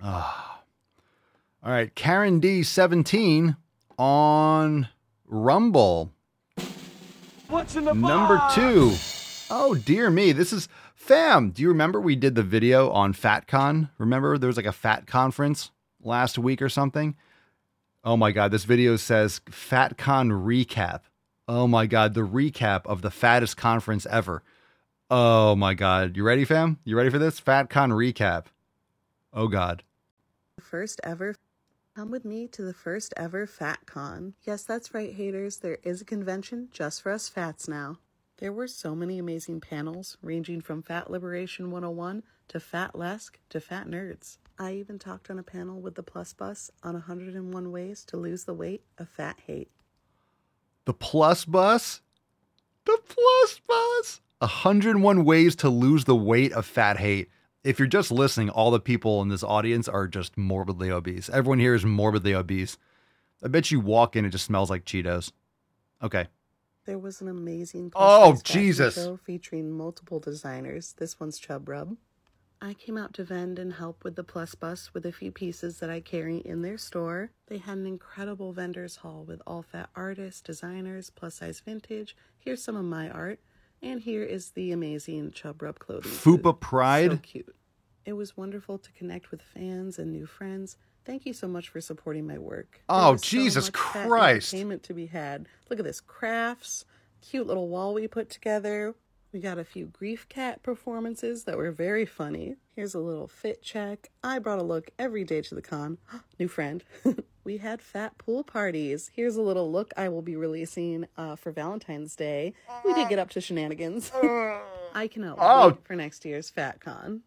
All right, Karen D17 on Rumble. What's in the Number box? 2. Oh, dear me. This is... Fam, do you remember we did the video on FatCon? Remember there was like a fat conference last week or something? Oh my God, this video says FatCon recap. Oh my God, the recap of the fattest conference ever. Oh my God. You ready, fam? You ready for this? FatCon recap. Oh God. First ever. Come with me to the first ever FatCon. Yes, that's right, haters. There is a convention just for us fats now. There were so many amazing panels, ranging from Fat Liberation 101 to Fat Lesk to Fat Nerds. I even talked on a panel with the Plus Bus on 101 ways to lose the weight of fat hate. The Plus Bus? The Plus Bus! 101 ways to lose the weight of fat hate. If you're just listening, all the people in this audience are just morbidly obese. Everyone here is morbidly obese. I bet you walk in, it just smells like Cheetos. Okay. There was an amazing Jesus show featuring multiple designers. This one's Chub Rub. I came out to vend and help with the Plus Bus with a few pieces that I carry in their store. They had an incredible vendors hall with all fat artists, designers, plus size vintage. Here's some of my art. And here is the amazing Chub Rub clothing. Fupa Pride. So cute. It was wonderful to connect with fans and new friends. Thank you so much for supporting my work. Oh, Jesus Christ. Entertainment to be had. Look at this. Crafts. Cute little wall we put together. We got a few Grief Cat performances that were very funny. Here's a little fit check. I brought a look every day to the con. New friend. We had fat pool parties. Here's a little look I will be releasing for Valentine's Day. We did get up to shenanigans. I cannot wait for next year's FatCon.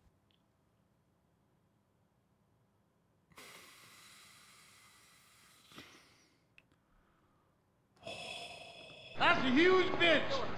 That's a huge bitch.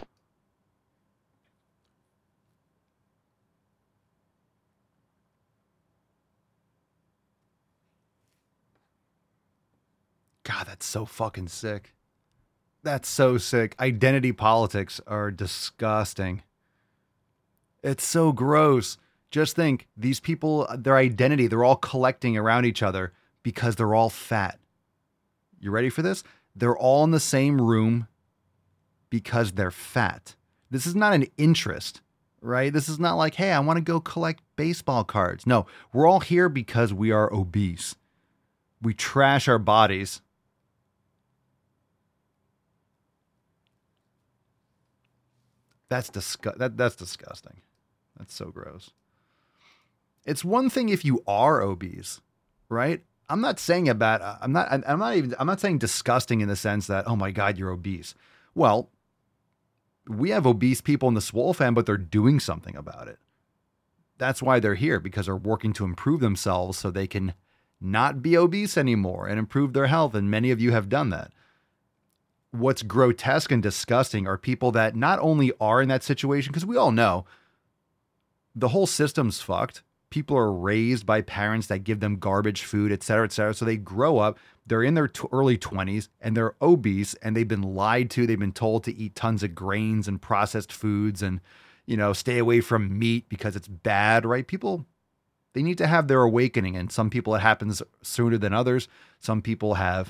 God, that's so fucking sick. That's so sick. Identity politics are disgusting. It's so gross. Just think, these people, their identity, they're all collecting around each other because they're all fat. You ready for this? They're all in the same room because they're fat. This is not an interest, right? This is not like, hey, I want to go collect baseball cards. No, we're all here because we are obese. We trash our bodies. That's disgusting. That's so gross. It's one thing if you are obese, right? I'm not saying disgusting in the sense that, oh my God, you're obese. Well, we have obese people in the Swole Fam, but they're doing something about it. That's why they're here, because they're working to improve themselves so they can not be obese anymore and improve their health. And many of you have done that. What's grotesque and disgusting are people that not only are in that situation, because we all know the whole system's fucked. People are raised by parents that give them garbage food, et cetera, et cetera. So they grow up, they're in their early 20s and they're obese and they've been lied to. They've been told to eat tons of grains and processed foods and, stay away from meat because it's bad, right? People, they need to have their awakening. And some people, it happens sooner than others. Some people have,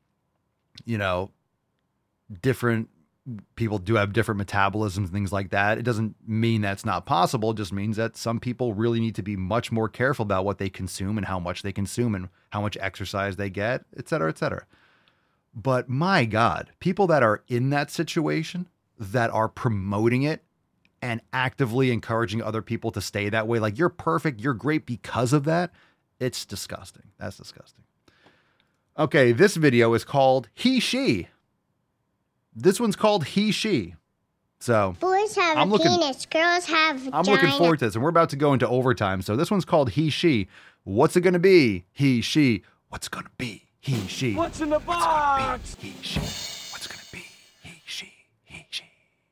different people do have different metabolisms and things like that. It doesn't mean that's not possible. It just means that some people really need to be much more careful about what they consume and how much they consume and how much exercise they get, et cetera, et cetera. But my God, people that are in that situation, that are promoting it and actively encouraging other people to stay that way, like you're perfect, you're great because of that. It's disgusting. That's disgusting. Okay, this video is called He, She. This one's called He, She. So boys have a penis, girls have vagina. I'm looking forward to this, and we're about to go into overtime. So this one's called He, She. What's it going to be? He, she. What's it going to be? He, she. What's in the box? He, she. What's it going to be? He, she. He, she.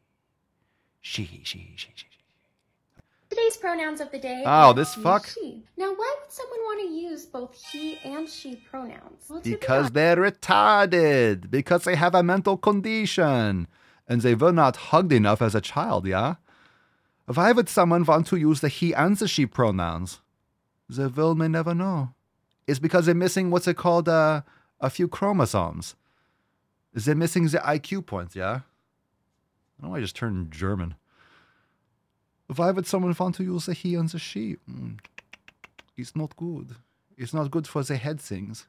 She. Today's pronouns of the day. Oh, this fuck. She. Now, why would someone want to use both he and she pronouns? Because they're retarded. Because they have a mental condition. And they were not hugged enough as a child, yeah? Why would someone want to use the he and the she pronouns? The world may never know. It's because they're missing, what's it called, a few chromosomes. They're missing the IQ points, yeah? I don't know why I just turned German. Why would someone want to use the he and the she? It's not good. It's not good for the head things.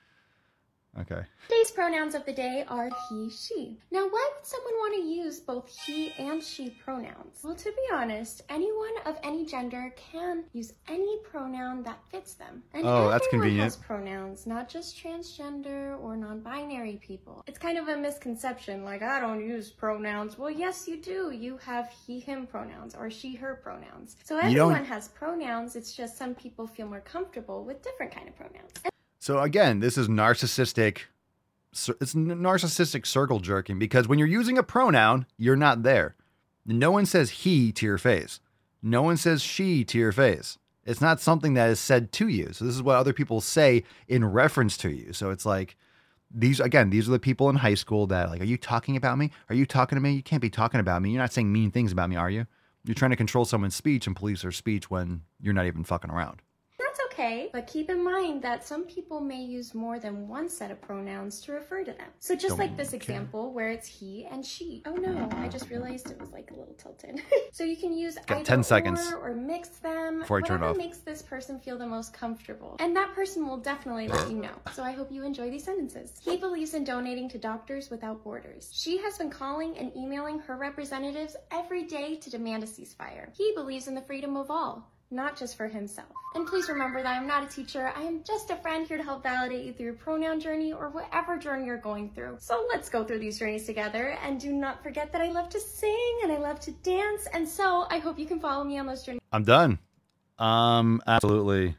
Okay. Today's pronouns of the day are he, she. Now, why would someone want to use both he and she pronouns? Well, to be honest, anyone of any gender can use any pronoun that fits them. And that's everyone convenient. has pronouns, not just transgender or non-binary people. It's kind of a misconception, like, I don't use pronouns. Well, yes, you do. You have he, him pronouns or she, her pronouns. So everyone has pronouns. It's just some people feel more comfortable with different kind of pronouns. So again, this is narcissistic. It's narcissistic circle jerking because when you're using a pronoun, you're not there. No one says he to your face. No one says she to your face. It's not something that is said to you. So this is what other people say in reference to you. So it's like, these are the people in high school that like, are you talking about me? Are you talking to me? You can't be talking about me. You're not saying mean things about me, are you? You're trying to control someone's speech and police their speech when you're not even fucking around. That's okay, but keep in mind that some people may use more than one set of pronouns to refer to them. So just like this example where it's he and she. Oh no, I just realized it was like a little tilted. So you can use either 10 seconds or mix them, before I turn it off. Whatever makes this person feel the most comfortable. And that person will definitely let you know. So I hope you enjoy these sentences. He believes in donating to Doctors Without Borders. She has been calling and emailing her representatives every day to demand a ceasefire. He believes in the freedom of all, not just for himself. And please remember that I'm not a teacher. I am just a friend here to help validate you through your pronoun journey or whatever journey you're going through. So let's go through these journeys together. And do not forget that I love to sing and I love to dance. And so I hope you can follow me on those journeys. I'm done. Absolutely.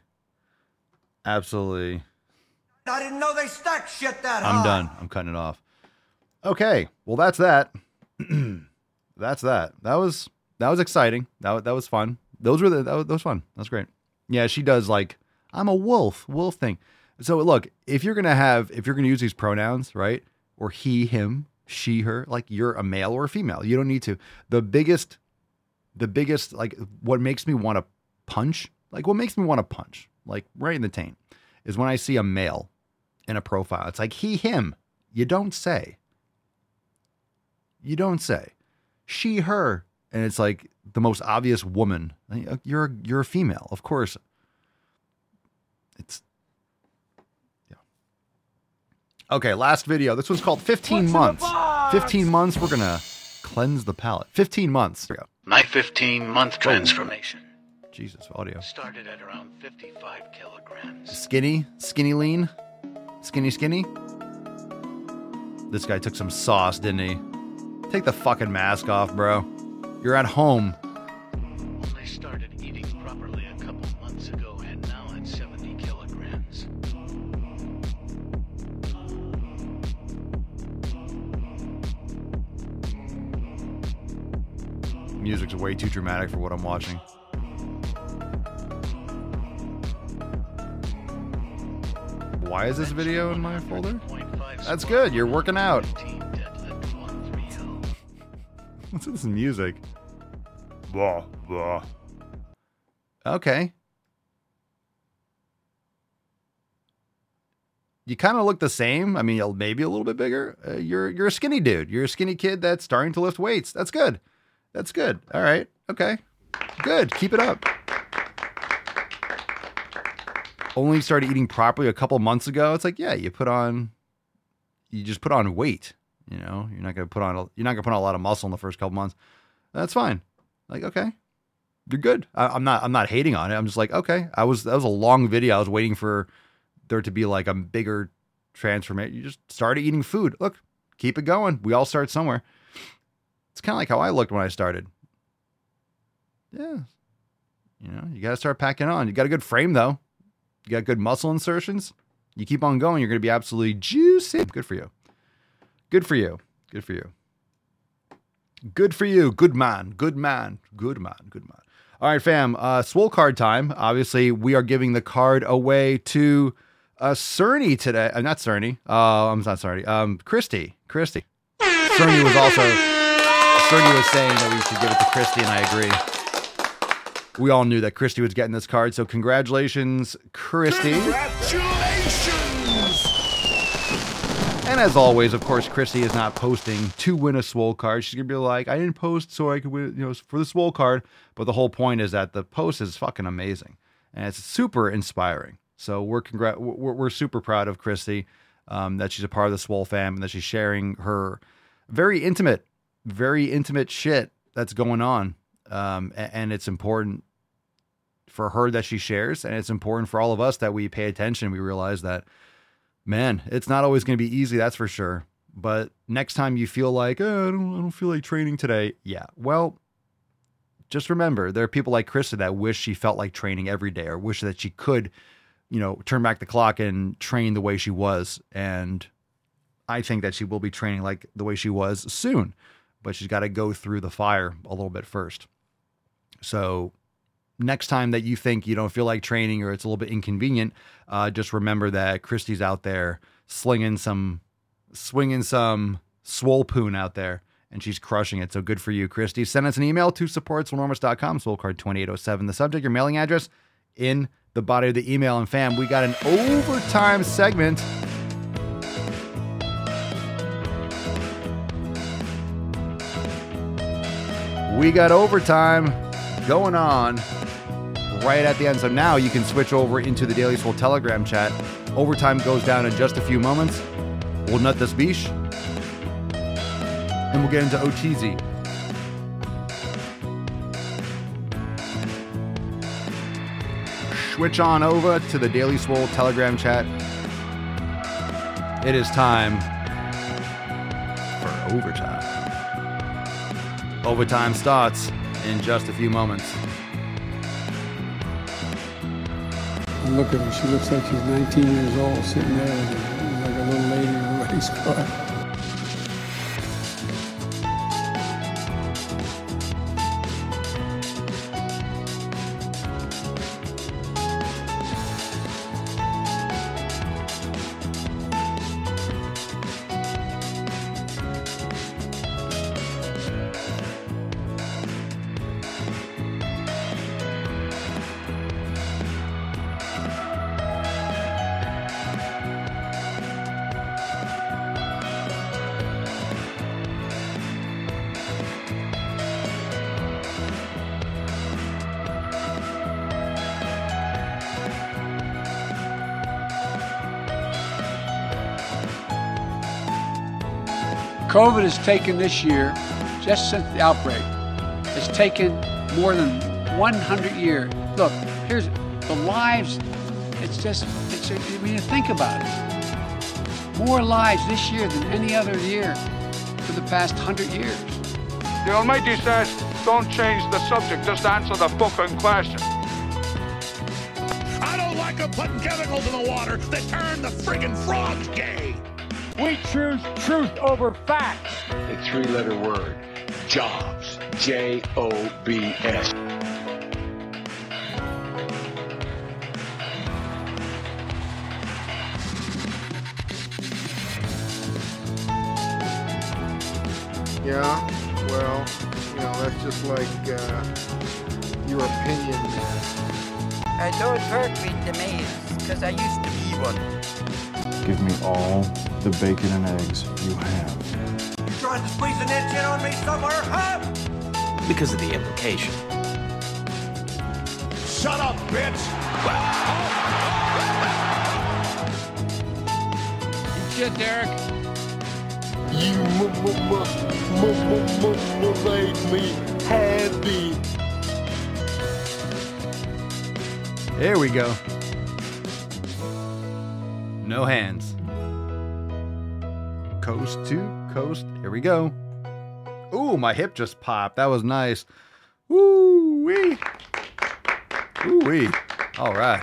Absolutely. I didn't know they stack shit that high. I'm done. I'm cutting it off. Okay. Well, that's that. That's that. That was exciting. That was fun. That was fun. That's great. Yeah, she does like, I'm a wolf thing. So look, if you're going to use these pronouns, right? Or he, him, she, her, like you're a male or a female. You don't need to. The biggest, like what makes me want to punch, like right in the taint is when I see a male in a profile. It's like he, him. You don't say. She, her. And it's like the most obvious woman. You're a female, of course. Yeah. Okay, last video. This one's called 15 months. 15 months. We're gonna cleanse the palate. 15 months. Here we go. My 15-month transformation. Jesus, audio. Started at around 55 kilograms. Skinny lean. Skinny. This guy took some sauce, didn't he? Take the fucking mask off, bro. You're at home. I started eating properly a couple months ago, and now I'm 70 kilograms. Music's way too dramatic for what I'm watching. Why is this video in my folder? That's good. You're working out. What's this music? Blah, blah. Okay. You kind of look the same. I mean, maybe a little bit bigger. You're a skinny dude. You're a skinny kid that's starting to lift weights. That's good. All right. Okay. Good. Keep it up. Only started eating properly a couple months ago. It's like, yeah, you just put on weight. You know, you're not gonna put on a lot of muscle in the first couple months. That's fine. Like, okay, you're good. I'm not hating on it. I'm just like, okay. That was a long video. I was waiting for there to be like a bigger transformation. You just started eating food. Look, keep it going. We all start somewhere. It's kind of like how I looked when I started. Yeah, you know, you got to start packing on. You got a good frame though. You got good muscle insertions. You keep on going. You're gonna be absolutely juicy. Good for you. Good for you. Good man. All right, fam. Swole card time. Obviously, we are giving the card away to Cerny today. Not Cerny. I'm not Cerny. Christy. Cerny was saying that we should give it to Christy, and I agree. we all knew that Christy was getting this card. So congratulations, Christy. Congratulations! And as always, of course, Christy is not posting to win a Swole card. She's going to be like, I didn't post so I could win, for the Swole card. But the whole point is that the post is fucking amazing. And it's super inspiring. So we're super proud of Christy, that she's a part of the Swole fam and that she's sharing her very intimate shit that's going on. And it's important for her that she shares. And it's important for all of us that we pay attention. We realize that, man, it's not always going to be easy, that's for sure. But next time you feel like, oh, I don't feel like training today. Yeah, well, just remember, there are people like Krista that wish she felt like training every day, or wish that she could, turn back the clock and train the way she was. And I think that she will be training like the way she was soon, but she's got to go through the fire a little bit first. So next time that you think you don't feel like training or it's a little bit inconvenient, just remember that Christy's out there swinging some swole poon out there, and she's crushing it. So good for you, Christy. Send us an email to support@swolenormous.com, SwoleCard 2807. The subject, your mailing address, in the body of the email. And fam, we got an overtime segment. We got overtime going on right at the end. So now you can switch over into the Daily Swole Telegram chat. Overtime goes down in just a few moments. We'll nut this beach. And we'll get into OTZ. Switch on over to the Daily Swole Telegram chat. It is time for overtime. Overtime starts in just a few moments. Look at her. She looks like she's 19 years old, sitting there like a little lady in a race car. COVID has taken this year, just since the outbreak, it's taken more than 100 years. Look, here's the lives, think about it. More lives this year than any other year for the past 100 years. The Almighty says, don't change the subject, just answer the fucking question. I don't like them putting chemicals in the water that turn the friggin' frogs gay. We choose truth over facts. A three-letter word, jobs, J-O-B-S. Yeah, well, that's just like your opinion. I don't work with the males, because I used to be one. Give me all the bacon and eggs you have. You trying to squeeze an inch in on me somewhere, huh? Because of the implication. Shut up, bitch! Good shit, Derek. You made me happy. There we go. No hands. Coast to coast. Here we go. Ooh, my hip just popped. That was nice. Woo-wee. Ooh-wee. All right.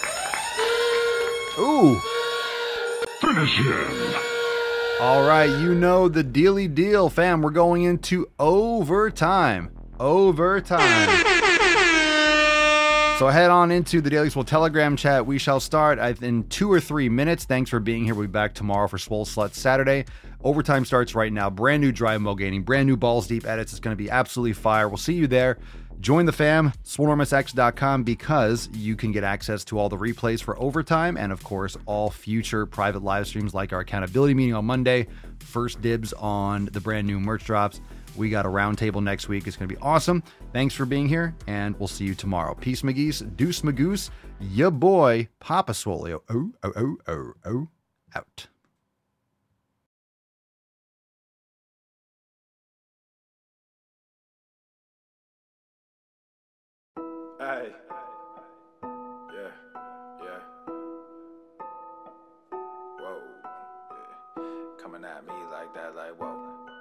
Ooh. Finish him. All right, you know the dealy deal, fam. We're going into overtime. Overtime. So head on into the Daily Swole Telegram chat. We shall start in 2 or 3 minutes. Thanks for being here. We'll be back tomorrow for Swole Slut Saturday. Overtime starts right now. Brand new Drive Mulgating, brand new Balls Deep edits. It's going to be absolutely fire. We'll see you there. Join the fam, swolenormousx.com, because you can get access to all the replays for Overtime and, of course, all future private live streams like our accountability meeting on Monday, first dibs on the brand new merch drops. We got a roundtable next week. It's going to be awesome. Thanks for being here, and we'll see you tomorrow. Peace, McGeese. Deuce, Magoose. Ya boy, Papa Swolio. Out. Hey, yeah, whoa, yeah, coming at me like that, like whoa,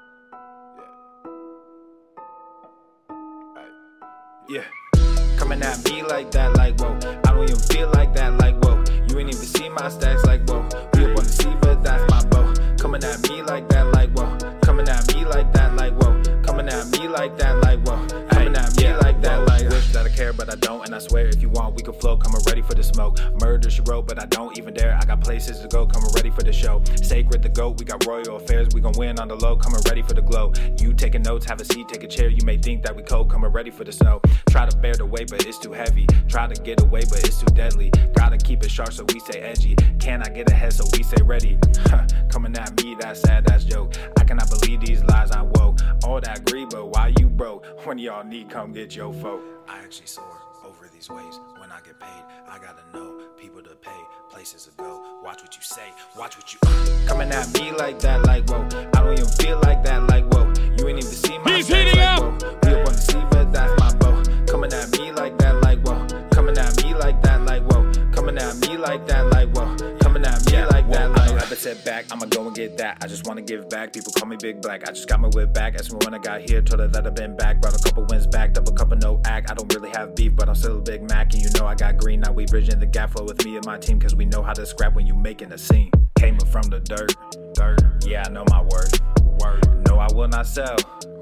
yeah, coming at me like that, like whoa, I don't even feel like that, like whoa, you ain't even see my stacks, like whoa, we up on the sea, but that's my bow, coming at me like that, like whoa, coming at me like that, like whoa, coming at me like that, like whoa, coming at me like that, like wish that I care, but I don't, and I swear if you want, we can flow, coming ready for the smoke, murder she wrote, but I don't even dare, I got places to go, coming ready for the show, sacred the goat, we got royal affairs, we gon' win on the low, coming ready for the glow, you taking notes, have a seat, take a chair, you may think that we cold, coming ready for the snow, try to bear the weight, but it's too heavy, try to get away, but it's too deadly, gotta keep it sharp so we stay edgy, can I get ahead so we stay ready, coming at me, that's sad, that's joke, I cannot believe these lies, I woke, all that agree, but why you broke, when y'all need, come get your folk. I actually soar over these waves. When I get paid, I gotta know people to pay, places to go. Watch what you say, watch what you coming at me like that, like whoa. I don't even feel like that, like whoa. You ain't even see my He's hitting like, out. Whoa. We up on the sea, but that's my bow. Coming at me like that, like whoa. Coming at me like that, like whoa. Coming at me like that, like whoa. Coming at me like that, like I don't have to sit back. I'ma go and get that. I just wanna give back. People call me Big Black. I just got my whip back. Asked me when I got here, told her that I've been back. Brought a couple wins back, double cup of no act. I don't really have beef, but I'm still a Big Mac. And you know I got green. Now we bridging the gap flow with me and my team, cause we know how to scrap when you making a scene. Came up from the dirt. Yeah, I know my worth. No, I will not sell.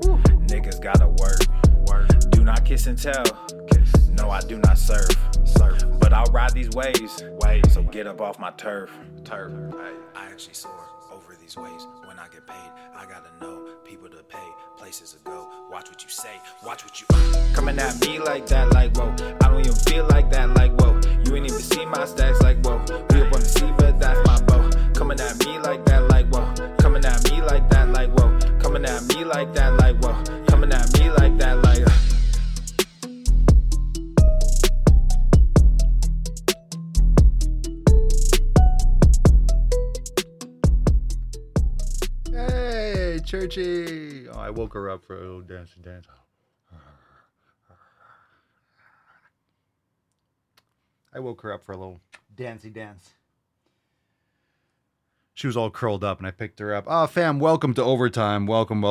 Niggas gotta work. Do not kiss and tell. No, I do not serve. But I'll ride these waves. So get up off my turf. I actually soar over these waves. When I get paid, I gotta know people to pay, places to go. Watch what you say, watch what you coming at me like that, like whoa. I don't even feel like that, like whoa. You ain't even see my stacks, like whoa. We up on the sea, but that's my bow. Coming at me like that, like whoa. Coming at me like that, like whoa. Coming at me like that, like whoa. Coming at me like that, like Hey, Churchy. Oh, I woke her up for a little dance. I woke her up for a little dancey dance. She was all curled up and I picked her up. Oh, fam, welcome to Overtime. Welcome.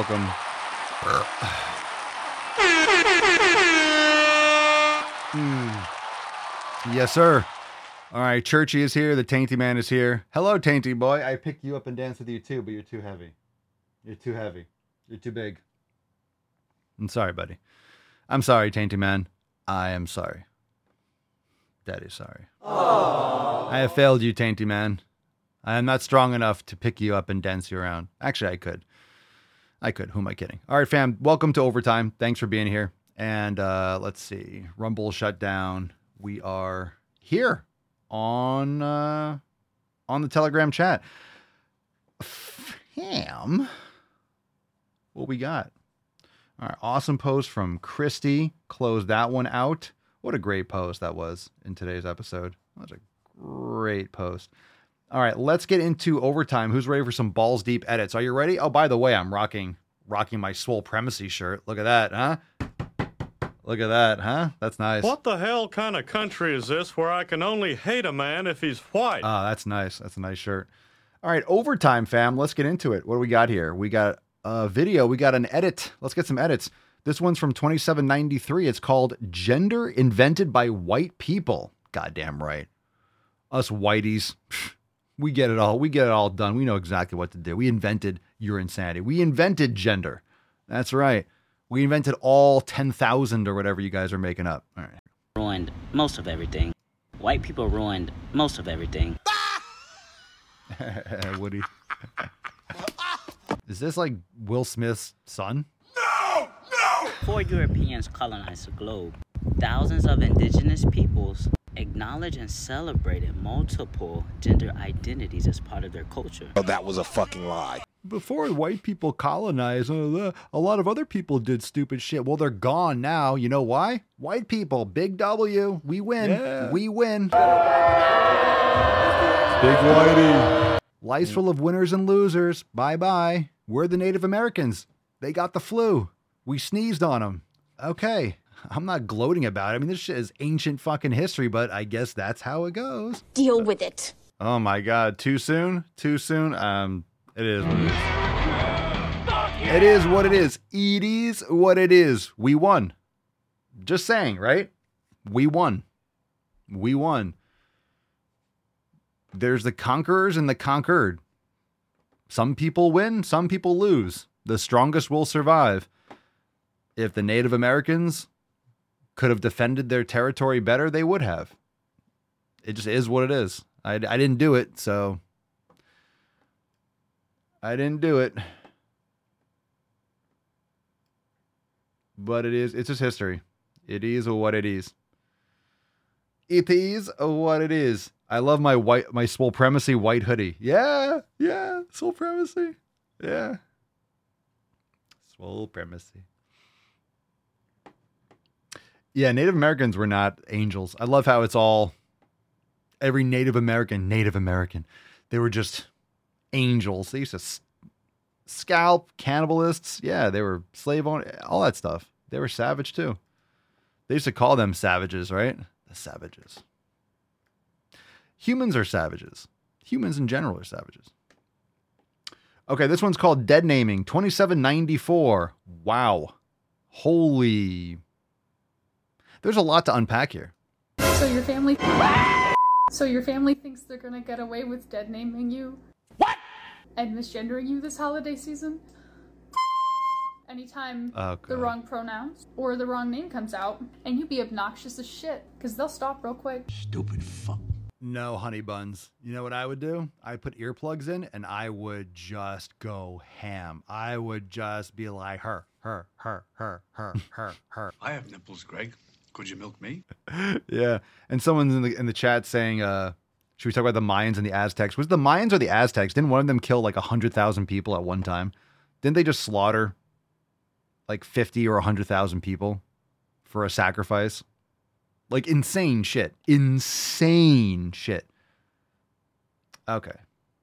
Yes, sir. All right, Churchy is here. The Tainty Man is here. Hello, Tainty boy. I picked you up and danced with you too, but you're too heavy. You're too big. I'm sorry, buddy. I'm sorry, Tainty Man. I am sorry. Daddy's sorry. Aww. I have failed you, Tainty Man. I am not strong enough to pick you up and dance you around. Actually, I could. Who am I kidding? All right, fam. Welcome to Overtime. Thanks for being here. And let's see. Rumble shut down. We are here on the Telegram chat. Fam, what we got? All right, awesome post from Christy. Close that one out. What a great post that was in today's episode. That was a great post. All right, let's get into Overtime. Who's ready for some balls deep edits? Are you ready? Oh, by the way, I'm rocking my Swole Primacy shirt. Look at that, huh? That's nice. What the hell kind of country is this where I can only hate a man if he's white? Oh, that's nice. That's a nice shirt. All right, Overtime, fam. Let's get into it. What do we got here? We got a video. We got an edit. Let's get some edits. This one's from 2793. It's called Gender Invented by White People. Goddamn right. Us whiteys. We get it all. We get it all done. We know exactly what to do. We invented your insanity. We invented gender. That's right. We invented all 10,000 or whatever you guys are making up. All right. Ruined most of everything. White people ruined most of everything. Woody. Is this like Will Smith's son? No! Before Europeans colonized the globe, thousands of indigenous peoples acknowledged and celebrated multiple gender identities as part of their culture. Oh, that was a fucking lie. Before white people colonized, a lot of other people did stupid shit. Well, they're gone now. You know why? White people, big W. We win. Yeah. We win. Big Whitey. Life's full of winners and losers. Bye-bye. We're the Native Americans. They got the flu. We sneezed on them. Okay. I'm not gloating about it. I mean, this shit is ancient fucking history, but I guess that's how it goes. Deal with it. Oh my God. Too soon? Too soon? It is what it is. It is what it is. It is what it is. We won. Just saying, right? We won. We won. There's the conquerors and the conquered. Some people win, some people lose. The strongest will survive. If the Native Americans could have defended their territory better, they would have. It just is what it is. I didn't do it, so I didn't do it. But it's just history. It is what it is. It is what it is. I love my Supremacy white hoodie. Yeah, Supremacy. Yeah. Supremacy. Yeah, Native Americans were not angels. I love how it's all every Native American. They were just angels. They used to scalp cannibalists. Yeah, they were slave owners, all that stuff. They were savage too. They used to call them savages, right? The savages. Humans are savages. Humans in general are savages. Okay, this one's called Dead Naming 2794. Wow. Holy. There's a lot to unpack here. So your family thinks they're gonna get away with dead naming you? What? And misgendering you this holiday season? Anytime the wrong pronouns or the wrong name comes out, and you be obnoxious as shit, because they'll stop real quick. Stupid fuck. No, honey buns. You know what I would do? I'd put earplugs in and I would just go ham. I would just be like, her. I have nipples, Greg. Could you milk me? Yeah. And someone's in the chat saying, should we talk about the Mayans and the Aztecs? Was it the Mayans or the Aztecs? Didn't one of them kill like 100,000 people at one time? Didn't they just slaughter like 50 or 100,000 people for a sacrifice? Like insane shit. Insane shit. Okay.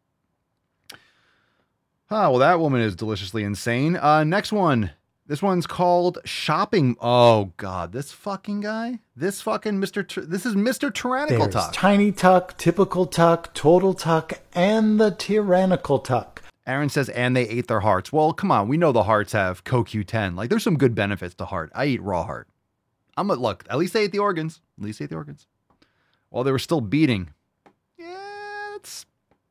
Oh, well, that woman is deliciously insane. Next one. This one's called Shopping. Oh, God. This fucking guy. This fucking this is Mr. Tyrannical There's Tuck. Tiny Tuck, Typical Tuck, Total Tuck, and the Tyrannical Tuck. Aaron says, and they ate their hearts. Well, come on. We know the hearts have CoQ10. Like, there's some good benefits to heart. I eat raw heart. Look, at least they ate the organs. At least they ate the organs. While they were still beating. Yeah, it's...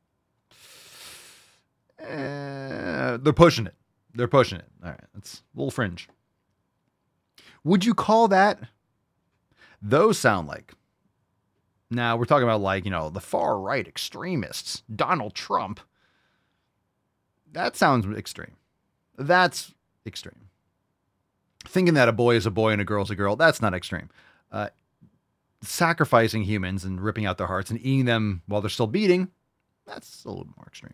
they're pushing it. They're pushing it. All right. That's a little fringe. Would you call that? Those sound like. Now, we're talking about like, the far right extremists. Donald Trump. That sounds extreme. That's extreme. Thinking that a boy is a boy and a girl is a girl. That's not extreme. Sacrificing humans and ripping out their hearts and eating them while they're still beating. That's a little more extreme.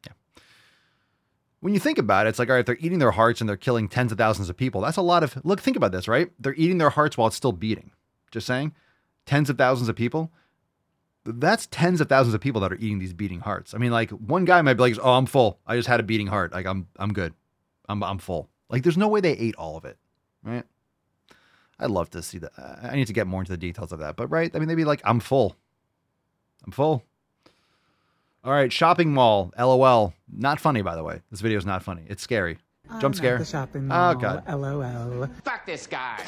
When you think about it, it's like, all right, they're eating their hearts and they're killing tens of thousands of people. That's a lot of, look, think about this, right? They're eating their hearts while it's still beating. Just saying, tens of thousands of people. That's tens of thousands of people that are eating these beating hearts. I mean, like one guy might be like, oh, I'm full. I just had a beating heart. Like I'm good. I'm full. Like there's no way they ate all of it. Right. I'd love to see that. I need to get more into the details of that, but right. I mean, they'd be like, I'm full. I'm full. All right, shopping mall, LOL. Not funny, by the way. This video is not funny. It's scary. Jump scare. The shopping mall, oh, God. LOL. Fuck this guy.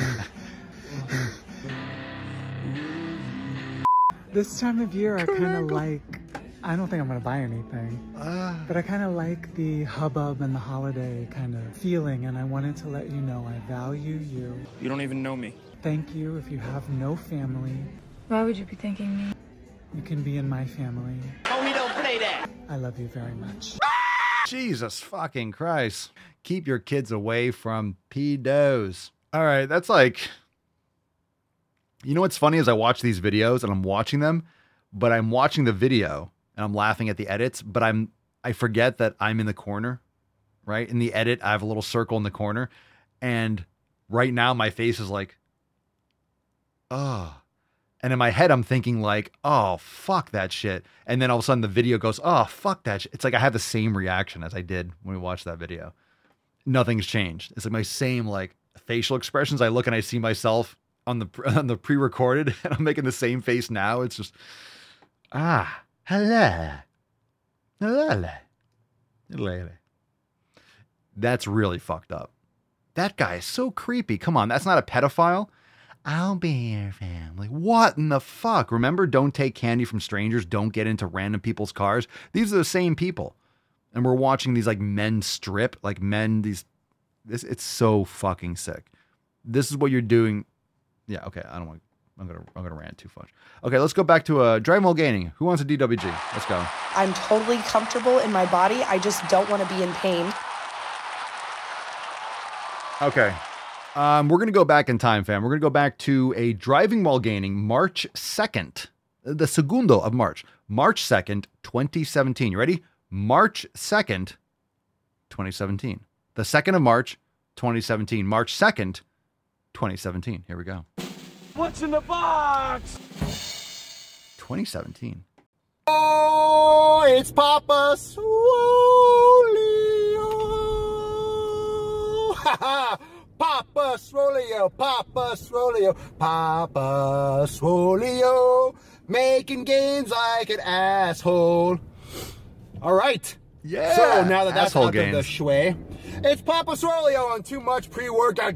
This time of year, I kind of like... I don't think I'm going to buy anything. But I kind of like the hubbub and the holiday kind of feeling, and I wanted to let you know I value you. You don't even know me. Thank you if you have no family. Why would you be thanking me? You can be in my family. Oh, we don't play that. I love you very much. Jesus fucking Christ. Keep your kids away from pedos. All right, that's like, you know what's funny is I watch these videos and I'm watching them, but I'm watching the video and I'm laughing at the edits, but I forget that I'm in the corner, right? In the edit, I have a little circle in the corner, and right now my face is like, oh. And in my head, I'm thinking like, oh, fuck that shit. And then all of a sudden the video goes, oh, fuck that shit. It's like I have the same reaction as I did when we watched that video. Nothing's changed. It's like my same like facial expressions. I look and I see myself on the pre-recorded, and I'm making the same face now. It's just, hello. That's really fucked up. That guy is so creepy. Come on, that's not a pedophile. I'll be your family. What in the fuck? Remember, don't take candy from strangers. Don't get into random people's cars. These are the same people. And we're watching these like men strip, like men, it's so fucking sick. This is what you're doing. Yeah, okay. I'm gonna rant too much. Okay, let's go back to Driving While Gaining. Who wants a DWG? Let's go. I'm totally comfortable in my body. I just don't want to be in pain. Okay. We're going to go back in time, fam. We're going to go back to a Driving While Gaining, March 2nd, the segundo of March 2nd, 2017. You ready? March 2nd, 2017. The 2nd of March, 2017. March 2nd, 2017. Here we go. What's in the box? 2017. Oh, it's Papa Swolio. Ha ha. Papa Swolio, Papa Swolio, Papa Swolio, making gains like an asshole. All right. Yeah. So now that that's asshole out gains. of the shway, it's Papa Swolio on too much pre-workout.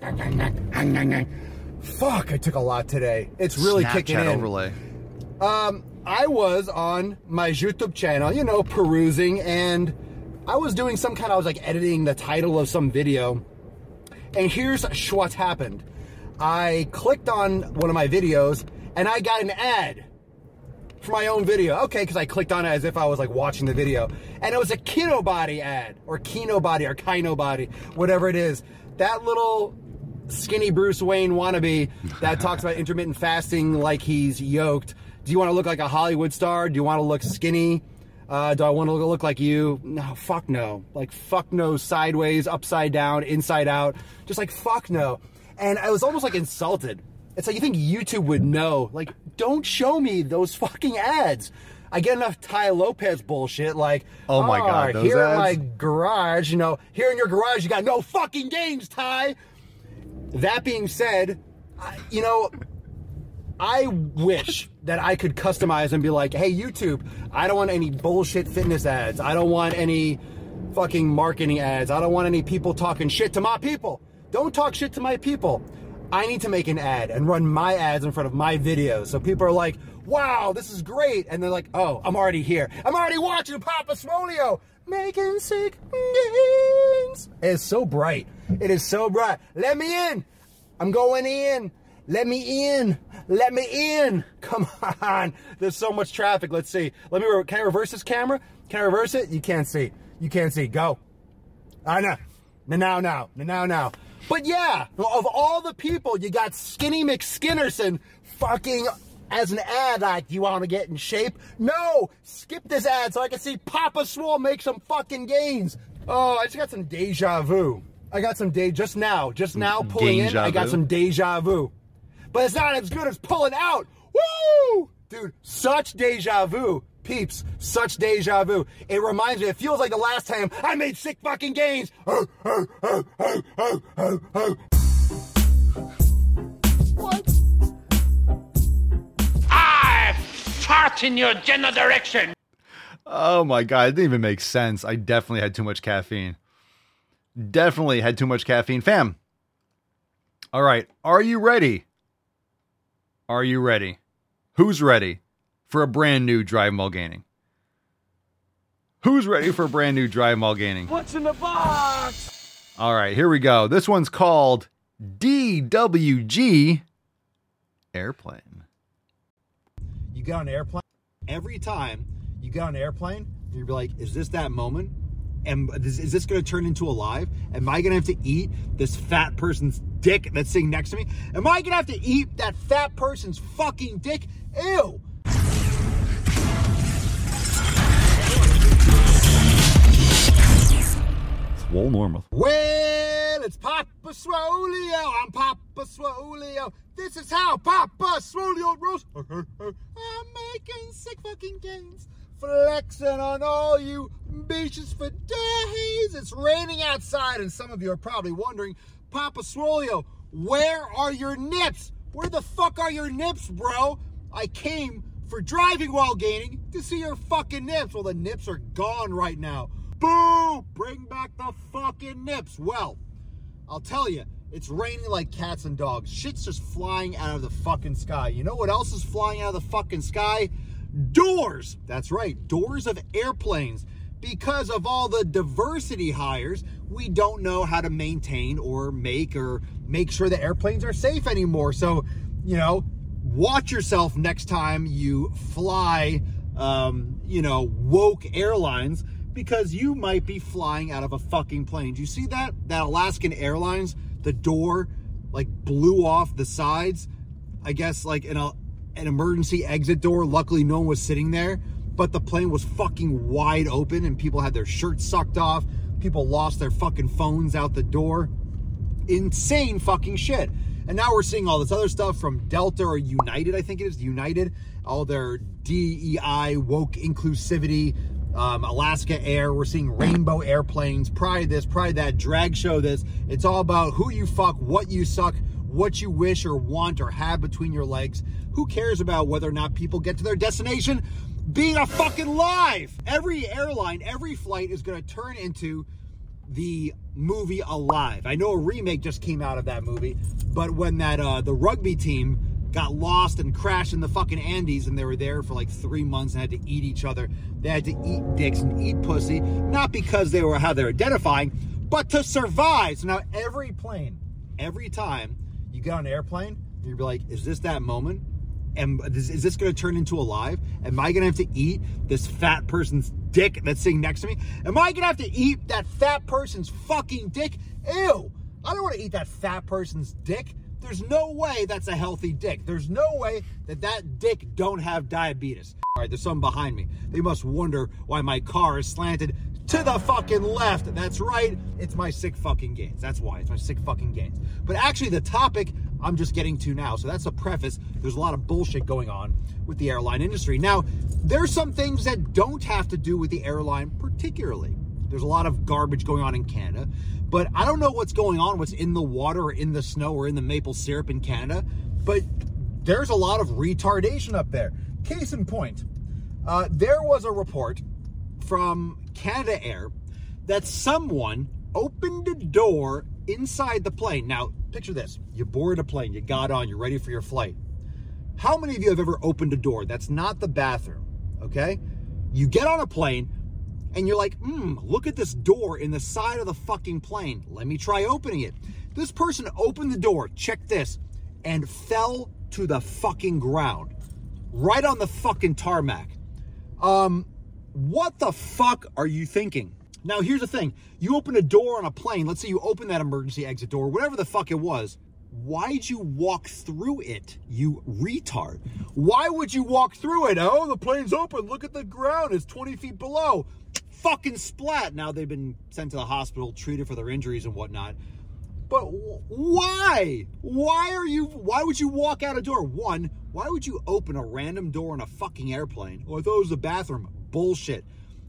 Fuck, I took a lot today. It's really Snapchat kicking in. Overlay. I was on my YouTube channel, perusing, and I was doing I was like editing the title of some video. And here's what happened. I clicked on one of my videos and I got an ad for my own video. Okay, because I clicked on it as if I was like watching the video. And it was a Kinobody ad, or Kinobody, or Kinobody, whatever it is. That little skinny Bruce Wayne wannabe that talks about intermittent fasting like he's yoked. Do you want to look like a Hollywood star? Do you want to look skinny? Do I want to look like you? No, fuck no. Like, fuck no, sideways, upside down, inside out. Just like, fuck no. And I was almost like insulted. It's like, you think YouTube would know. Like, don't show me those fucking ads. I get enough Ty Lopez bullshit, like, oh my God, those here ads? in my garage, here in your garage, you got no fucking games, Ty. That being said, I wish that I could customize and be like, hey, YouTube, I don't want any bullshit fitness ads. I don't want any fucking marketing ads. I don't want any people talking shit to my people. Don't talk shit to my people. I need to make an ad and run my ads in front of my videos. So people are like, wow, this is great. And they're like, oh, I'm already here. I'm already watching Papa Swolio making sick gains. It's so bright. It is so bright. Let me in. I'm going in. Let me in. Let me in. Come on. There's so much traffic. Let's see. Can I reverse this camera? Can I reverse it? You can't see. You can't see. Go. No. Now. But yeah, of all the people, you got Skinny McSkinnerson fucking as an ad, like, you want to get in shape? No! Skip this ad so I can see Papa Swole make some fucking gains. Oh, I just got some deja vu. Just now pulling in, I got some deja vu. But it's not as good as pulling out. Woo! Dude, such deja vu. Peeps, such deja vu. It reminds me, it feels like the last time I made sick fucking gains. What? I fart in your general direction. Oh my God, it didn't even make sense. I definitely had too much caffeine. Fam. All right, are you ready? Who's ready for a brand new Driving While Gaining? What's in the box? All right, here we go. This one's called DWG Airplane. You get on an airplane, every time you get on an airplane, you'll be like, is this that moment Is this going to turn into a live? Am I going to have to eat this fat person's dick that's sitting next to me? Am I going to have to eat that fat person's fucking dick? Ew. Swole Normal. Well, it's Papa Swolio. I'm Papa Swolio. This is how Papa Swolio rolls. I'm making sick fucking gains. Flexing on all you bitches for days. It's raining outside, and some of you are probably wondering, Papa Swolio, where are your nips? Where the fuck are your nips, bro? I came for driving while gaining to see your fucking nips. Well, the nips are gone right now. Boo! Bring back the fucking nips. Well, I'll tell you, it's raining like cats and dogs. Shit's just flying out of the fucking sky. You know what else is flying out of the fucking sky? Doors. That's right, doors of airplanes. Because of all the diversity hires, we don't know how to maintain or make sure the airplanes are safe anymore. So, you know, watch yourself next time you fly, woke airlines, because you might be flying out of a fucking plane. Do you see that? That Alaskan Airlines, the door, like, blew off the sides. I guess, like, an emergency exit door. Luckily, no one was sitting there. But the plane was fucking wide open, and people had their shirts sucked off. People lost their fucking phones out the door. Insane fucking shit. And now we're seeing all this other stuff from Delta or United, I think it is. United. All their DEI, woke inclusivity, Alaska Air, we're seeing rainbow airplanes, pride this, pride that, drag show this. It's all about who you fuck, what you suck, what you wish or want or have between your legs. Who cares about whether or not people get to their destination being a fucking live? Every airline, every flight is going to turn into the movie Alive. I know a remake just came out of that movie, but when that the rugby team got lost and crashed in the fucking Andes, and they were there for like 3 months and had to eat each other. They had to eat dicks and eat pussy, not because they were how they're identifying, but to survive. So now every plane, every time you get on an airplane, you'll be like, is this that moment? And is this going to turn into a live? Am I going to have to eat this fat person's dick that's sitting next to me? Am I going to have to eat that fat person's fucking dick? Ew! I don't want to eat that fat person's dick. There's no way that's a healthy dick. There's no way that dick don't have diabetes. All right, there's something behind me. They must wonder why my car is slanted to the fucking left. That's right. It's my sick fucking gains. That's why. It's my sick fucking gains. But actually, the topic I'm just getting to now. So that's a preface. There's a lot of bullshit going on with the airline industry. Now, there's some things that don't have to do with the airline particularly. There's a lot of garbage going on in Canada, but I don't know what's going on, what's in the water or in the snow or in the maple syrup in Canada, but there's a lot of retardation up there. Case in point, there was a report from Canada Air that someone opened a door inside the plane. Now, picture this. You board a plane, you got on, you're ready for your flight. How many of you have ever opened a door that's not the bathroom, okay? You get on a plane, and you're like, look at this door in the side of the fucking plane. Let me try opening it. This person opened the door, check this, and fell to the fucking ground. Right on the fucking tarmac. What the fuck are you thinking? Now, here's the thing. You open a door on a plane. Let's say you open that emergency exit door, whatever the fuck it was. Why'd you walk through it, you retard? Why would you walk through it? Oh, the plane's open. Look at the ground. It's 20 feet below. Fucking splat. Now they've been sent to the hospital, treated for their injuries and whatnot. But why? Why would you walk out a door? One, why would you open a random door on a fucking airplane? Oh, I thought it was a bathroom. Bullshit.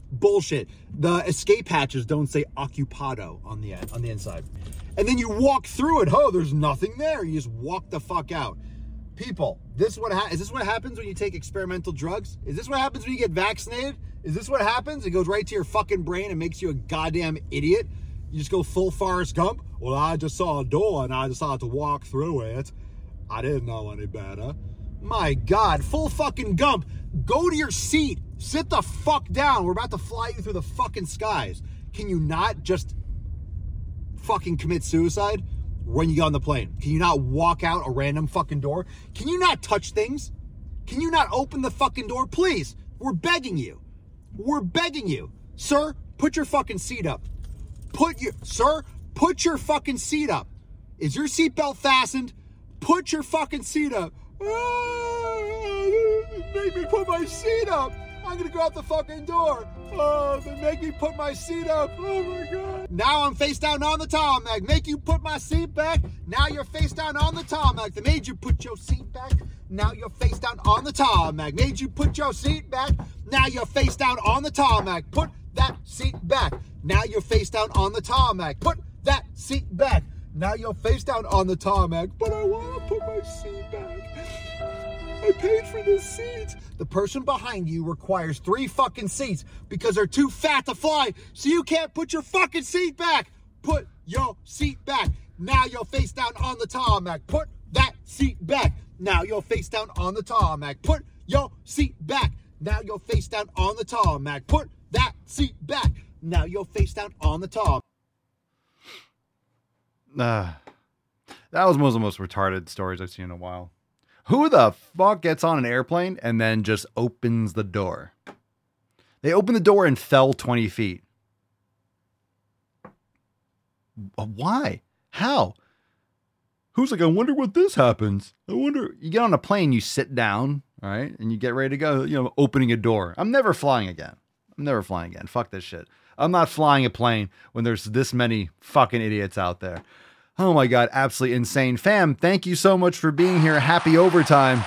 The escape hatches don't say occupado on the inside. And then you walk through it. Oh, there's nothing there. You just walk the fuck out. People, is this what happens when you take experimental drugs? Is this what happens when you get vaccinated? Is this what happens? It goes right to your fucking brain and makes you a goddamn idiot. You just go full Forrest Gump. Well, I just saw a door and I decided to walk through it. I didn't know any better. My God, full fucking Gump. Go to your seat. Sit the fuck down. We're about to fly you through the fucking skies. Can you not just fucking commit suicide when you get on the plane? Can you not walk out a random fucking door? Can you not touch things? Can you not open the fucking door? Please, we're begging you. We're begging you. Sir, put your fucking seat up. Put your fucking seat up. Is your seatbelt fastened? Put your fucking seat up. Make me put my seat up. I'm gonna go out the fucking door. Oh, they make me put my seat up. Oh my God. Now I'm face down on the tarmac. Make you put my seat back. Now you're face down on the tarmac. They made you put your seat back. Now you're face down on the tarmac. Made you put your seat back. Now you're face down on the tarmac. Put that seat back. Now you're face down on the tarmac. Put that seat back. Now you're face down on the tarmac. But I want to put my seat back. I paid for this seat. The person behind you requires 3 fucking seats because they're too fat to fly, so you can't put your fucking seat back. Put your seat back. Now you're face down on the tarmac. Put that seat back. Now you're face down on the tarmac. Put your seat back. Now you're face down on the tarmac. Put that seat back. Now you're face down on the tarmac. That was one of the most retarded stories I've seen in a while. Who the fuck gets on an airplane and then just opens the door? They opened the door and fell 20 feet. Why? How? Who's like, I wonder what this happens. I wonder. You get on a plane, you sit down, all right, and you get ready to go, opening a door. I'm never flying again. Fuck this shit. I'm not flying a plane when there's this many fucking idiots out there. Oh my God, absolutely insane. Fam, thank you so much for being here. Happy overtime.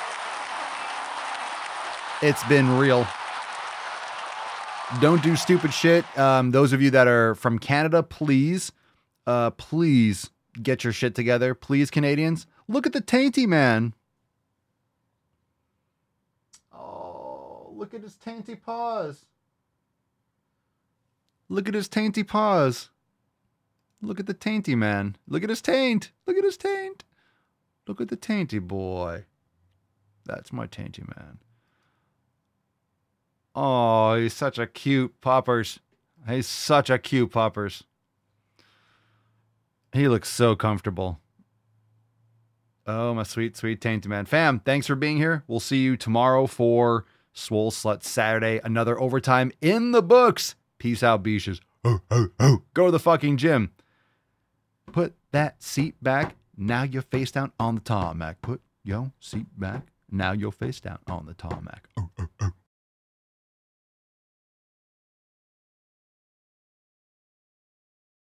It's been real. Don't do stupid shit. Those of you that are from Canada, please get your shit together. Please, Canadians. Look at the tainty man. Oh, look at his tainty paws. Look at his tainty paws. Look at the tainty man. Look at his taint. Look at his taint. Look at the tainty boy. That's my tainty man. Oh, he's such a cute puppers. He's such a cute puppers. He looks so comfortable. Oh, my sweet, sweet tainty man. Fam, thanks for being here. We'll see you tomorrow for Swole Slut Saturday. Another overtime in the books. Peace out, beaches. Go to the fucking gym. Put that seat back. Now you're face down on the tarmac. Put your seat back. Now you're face down on the tarmac.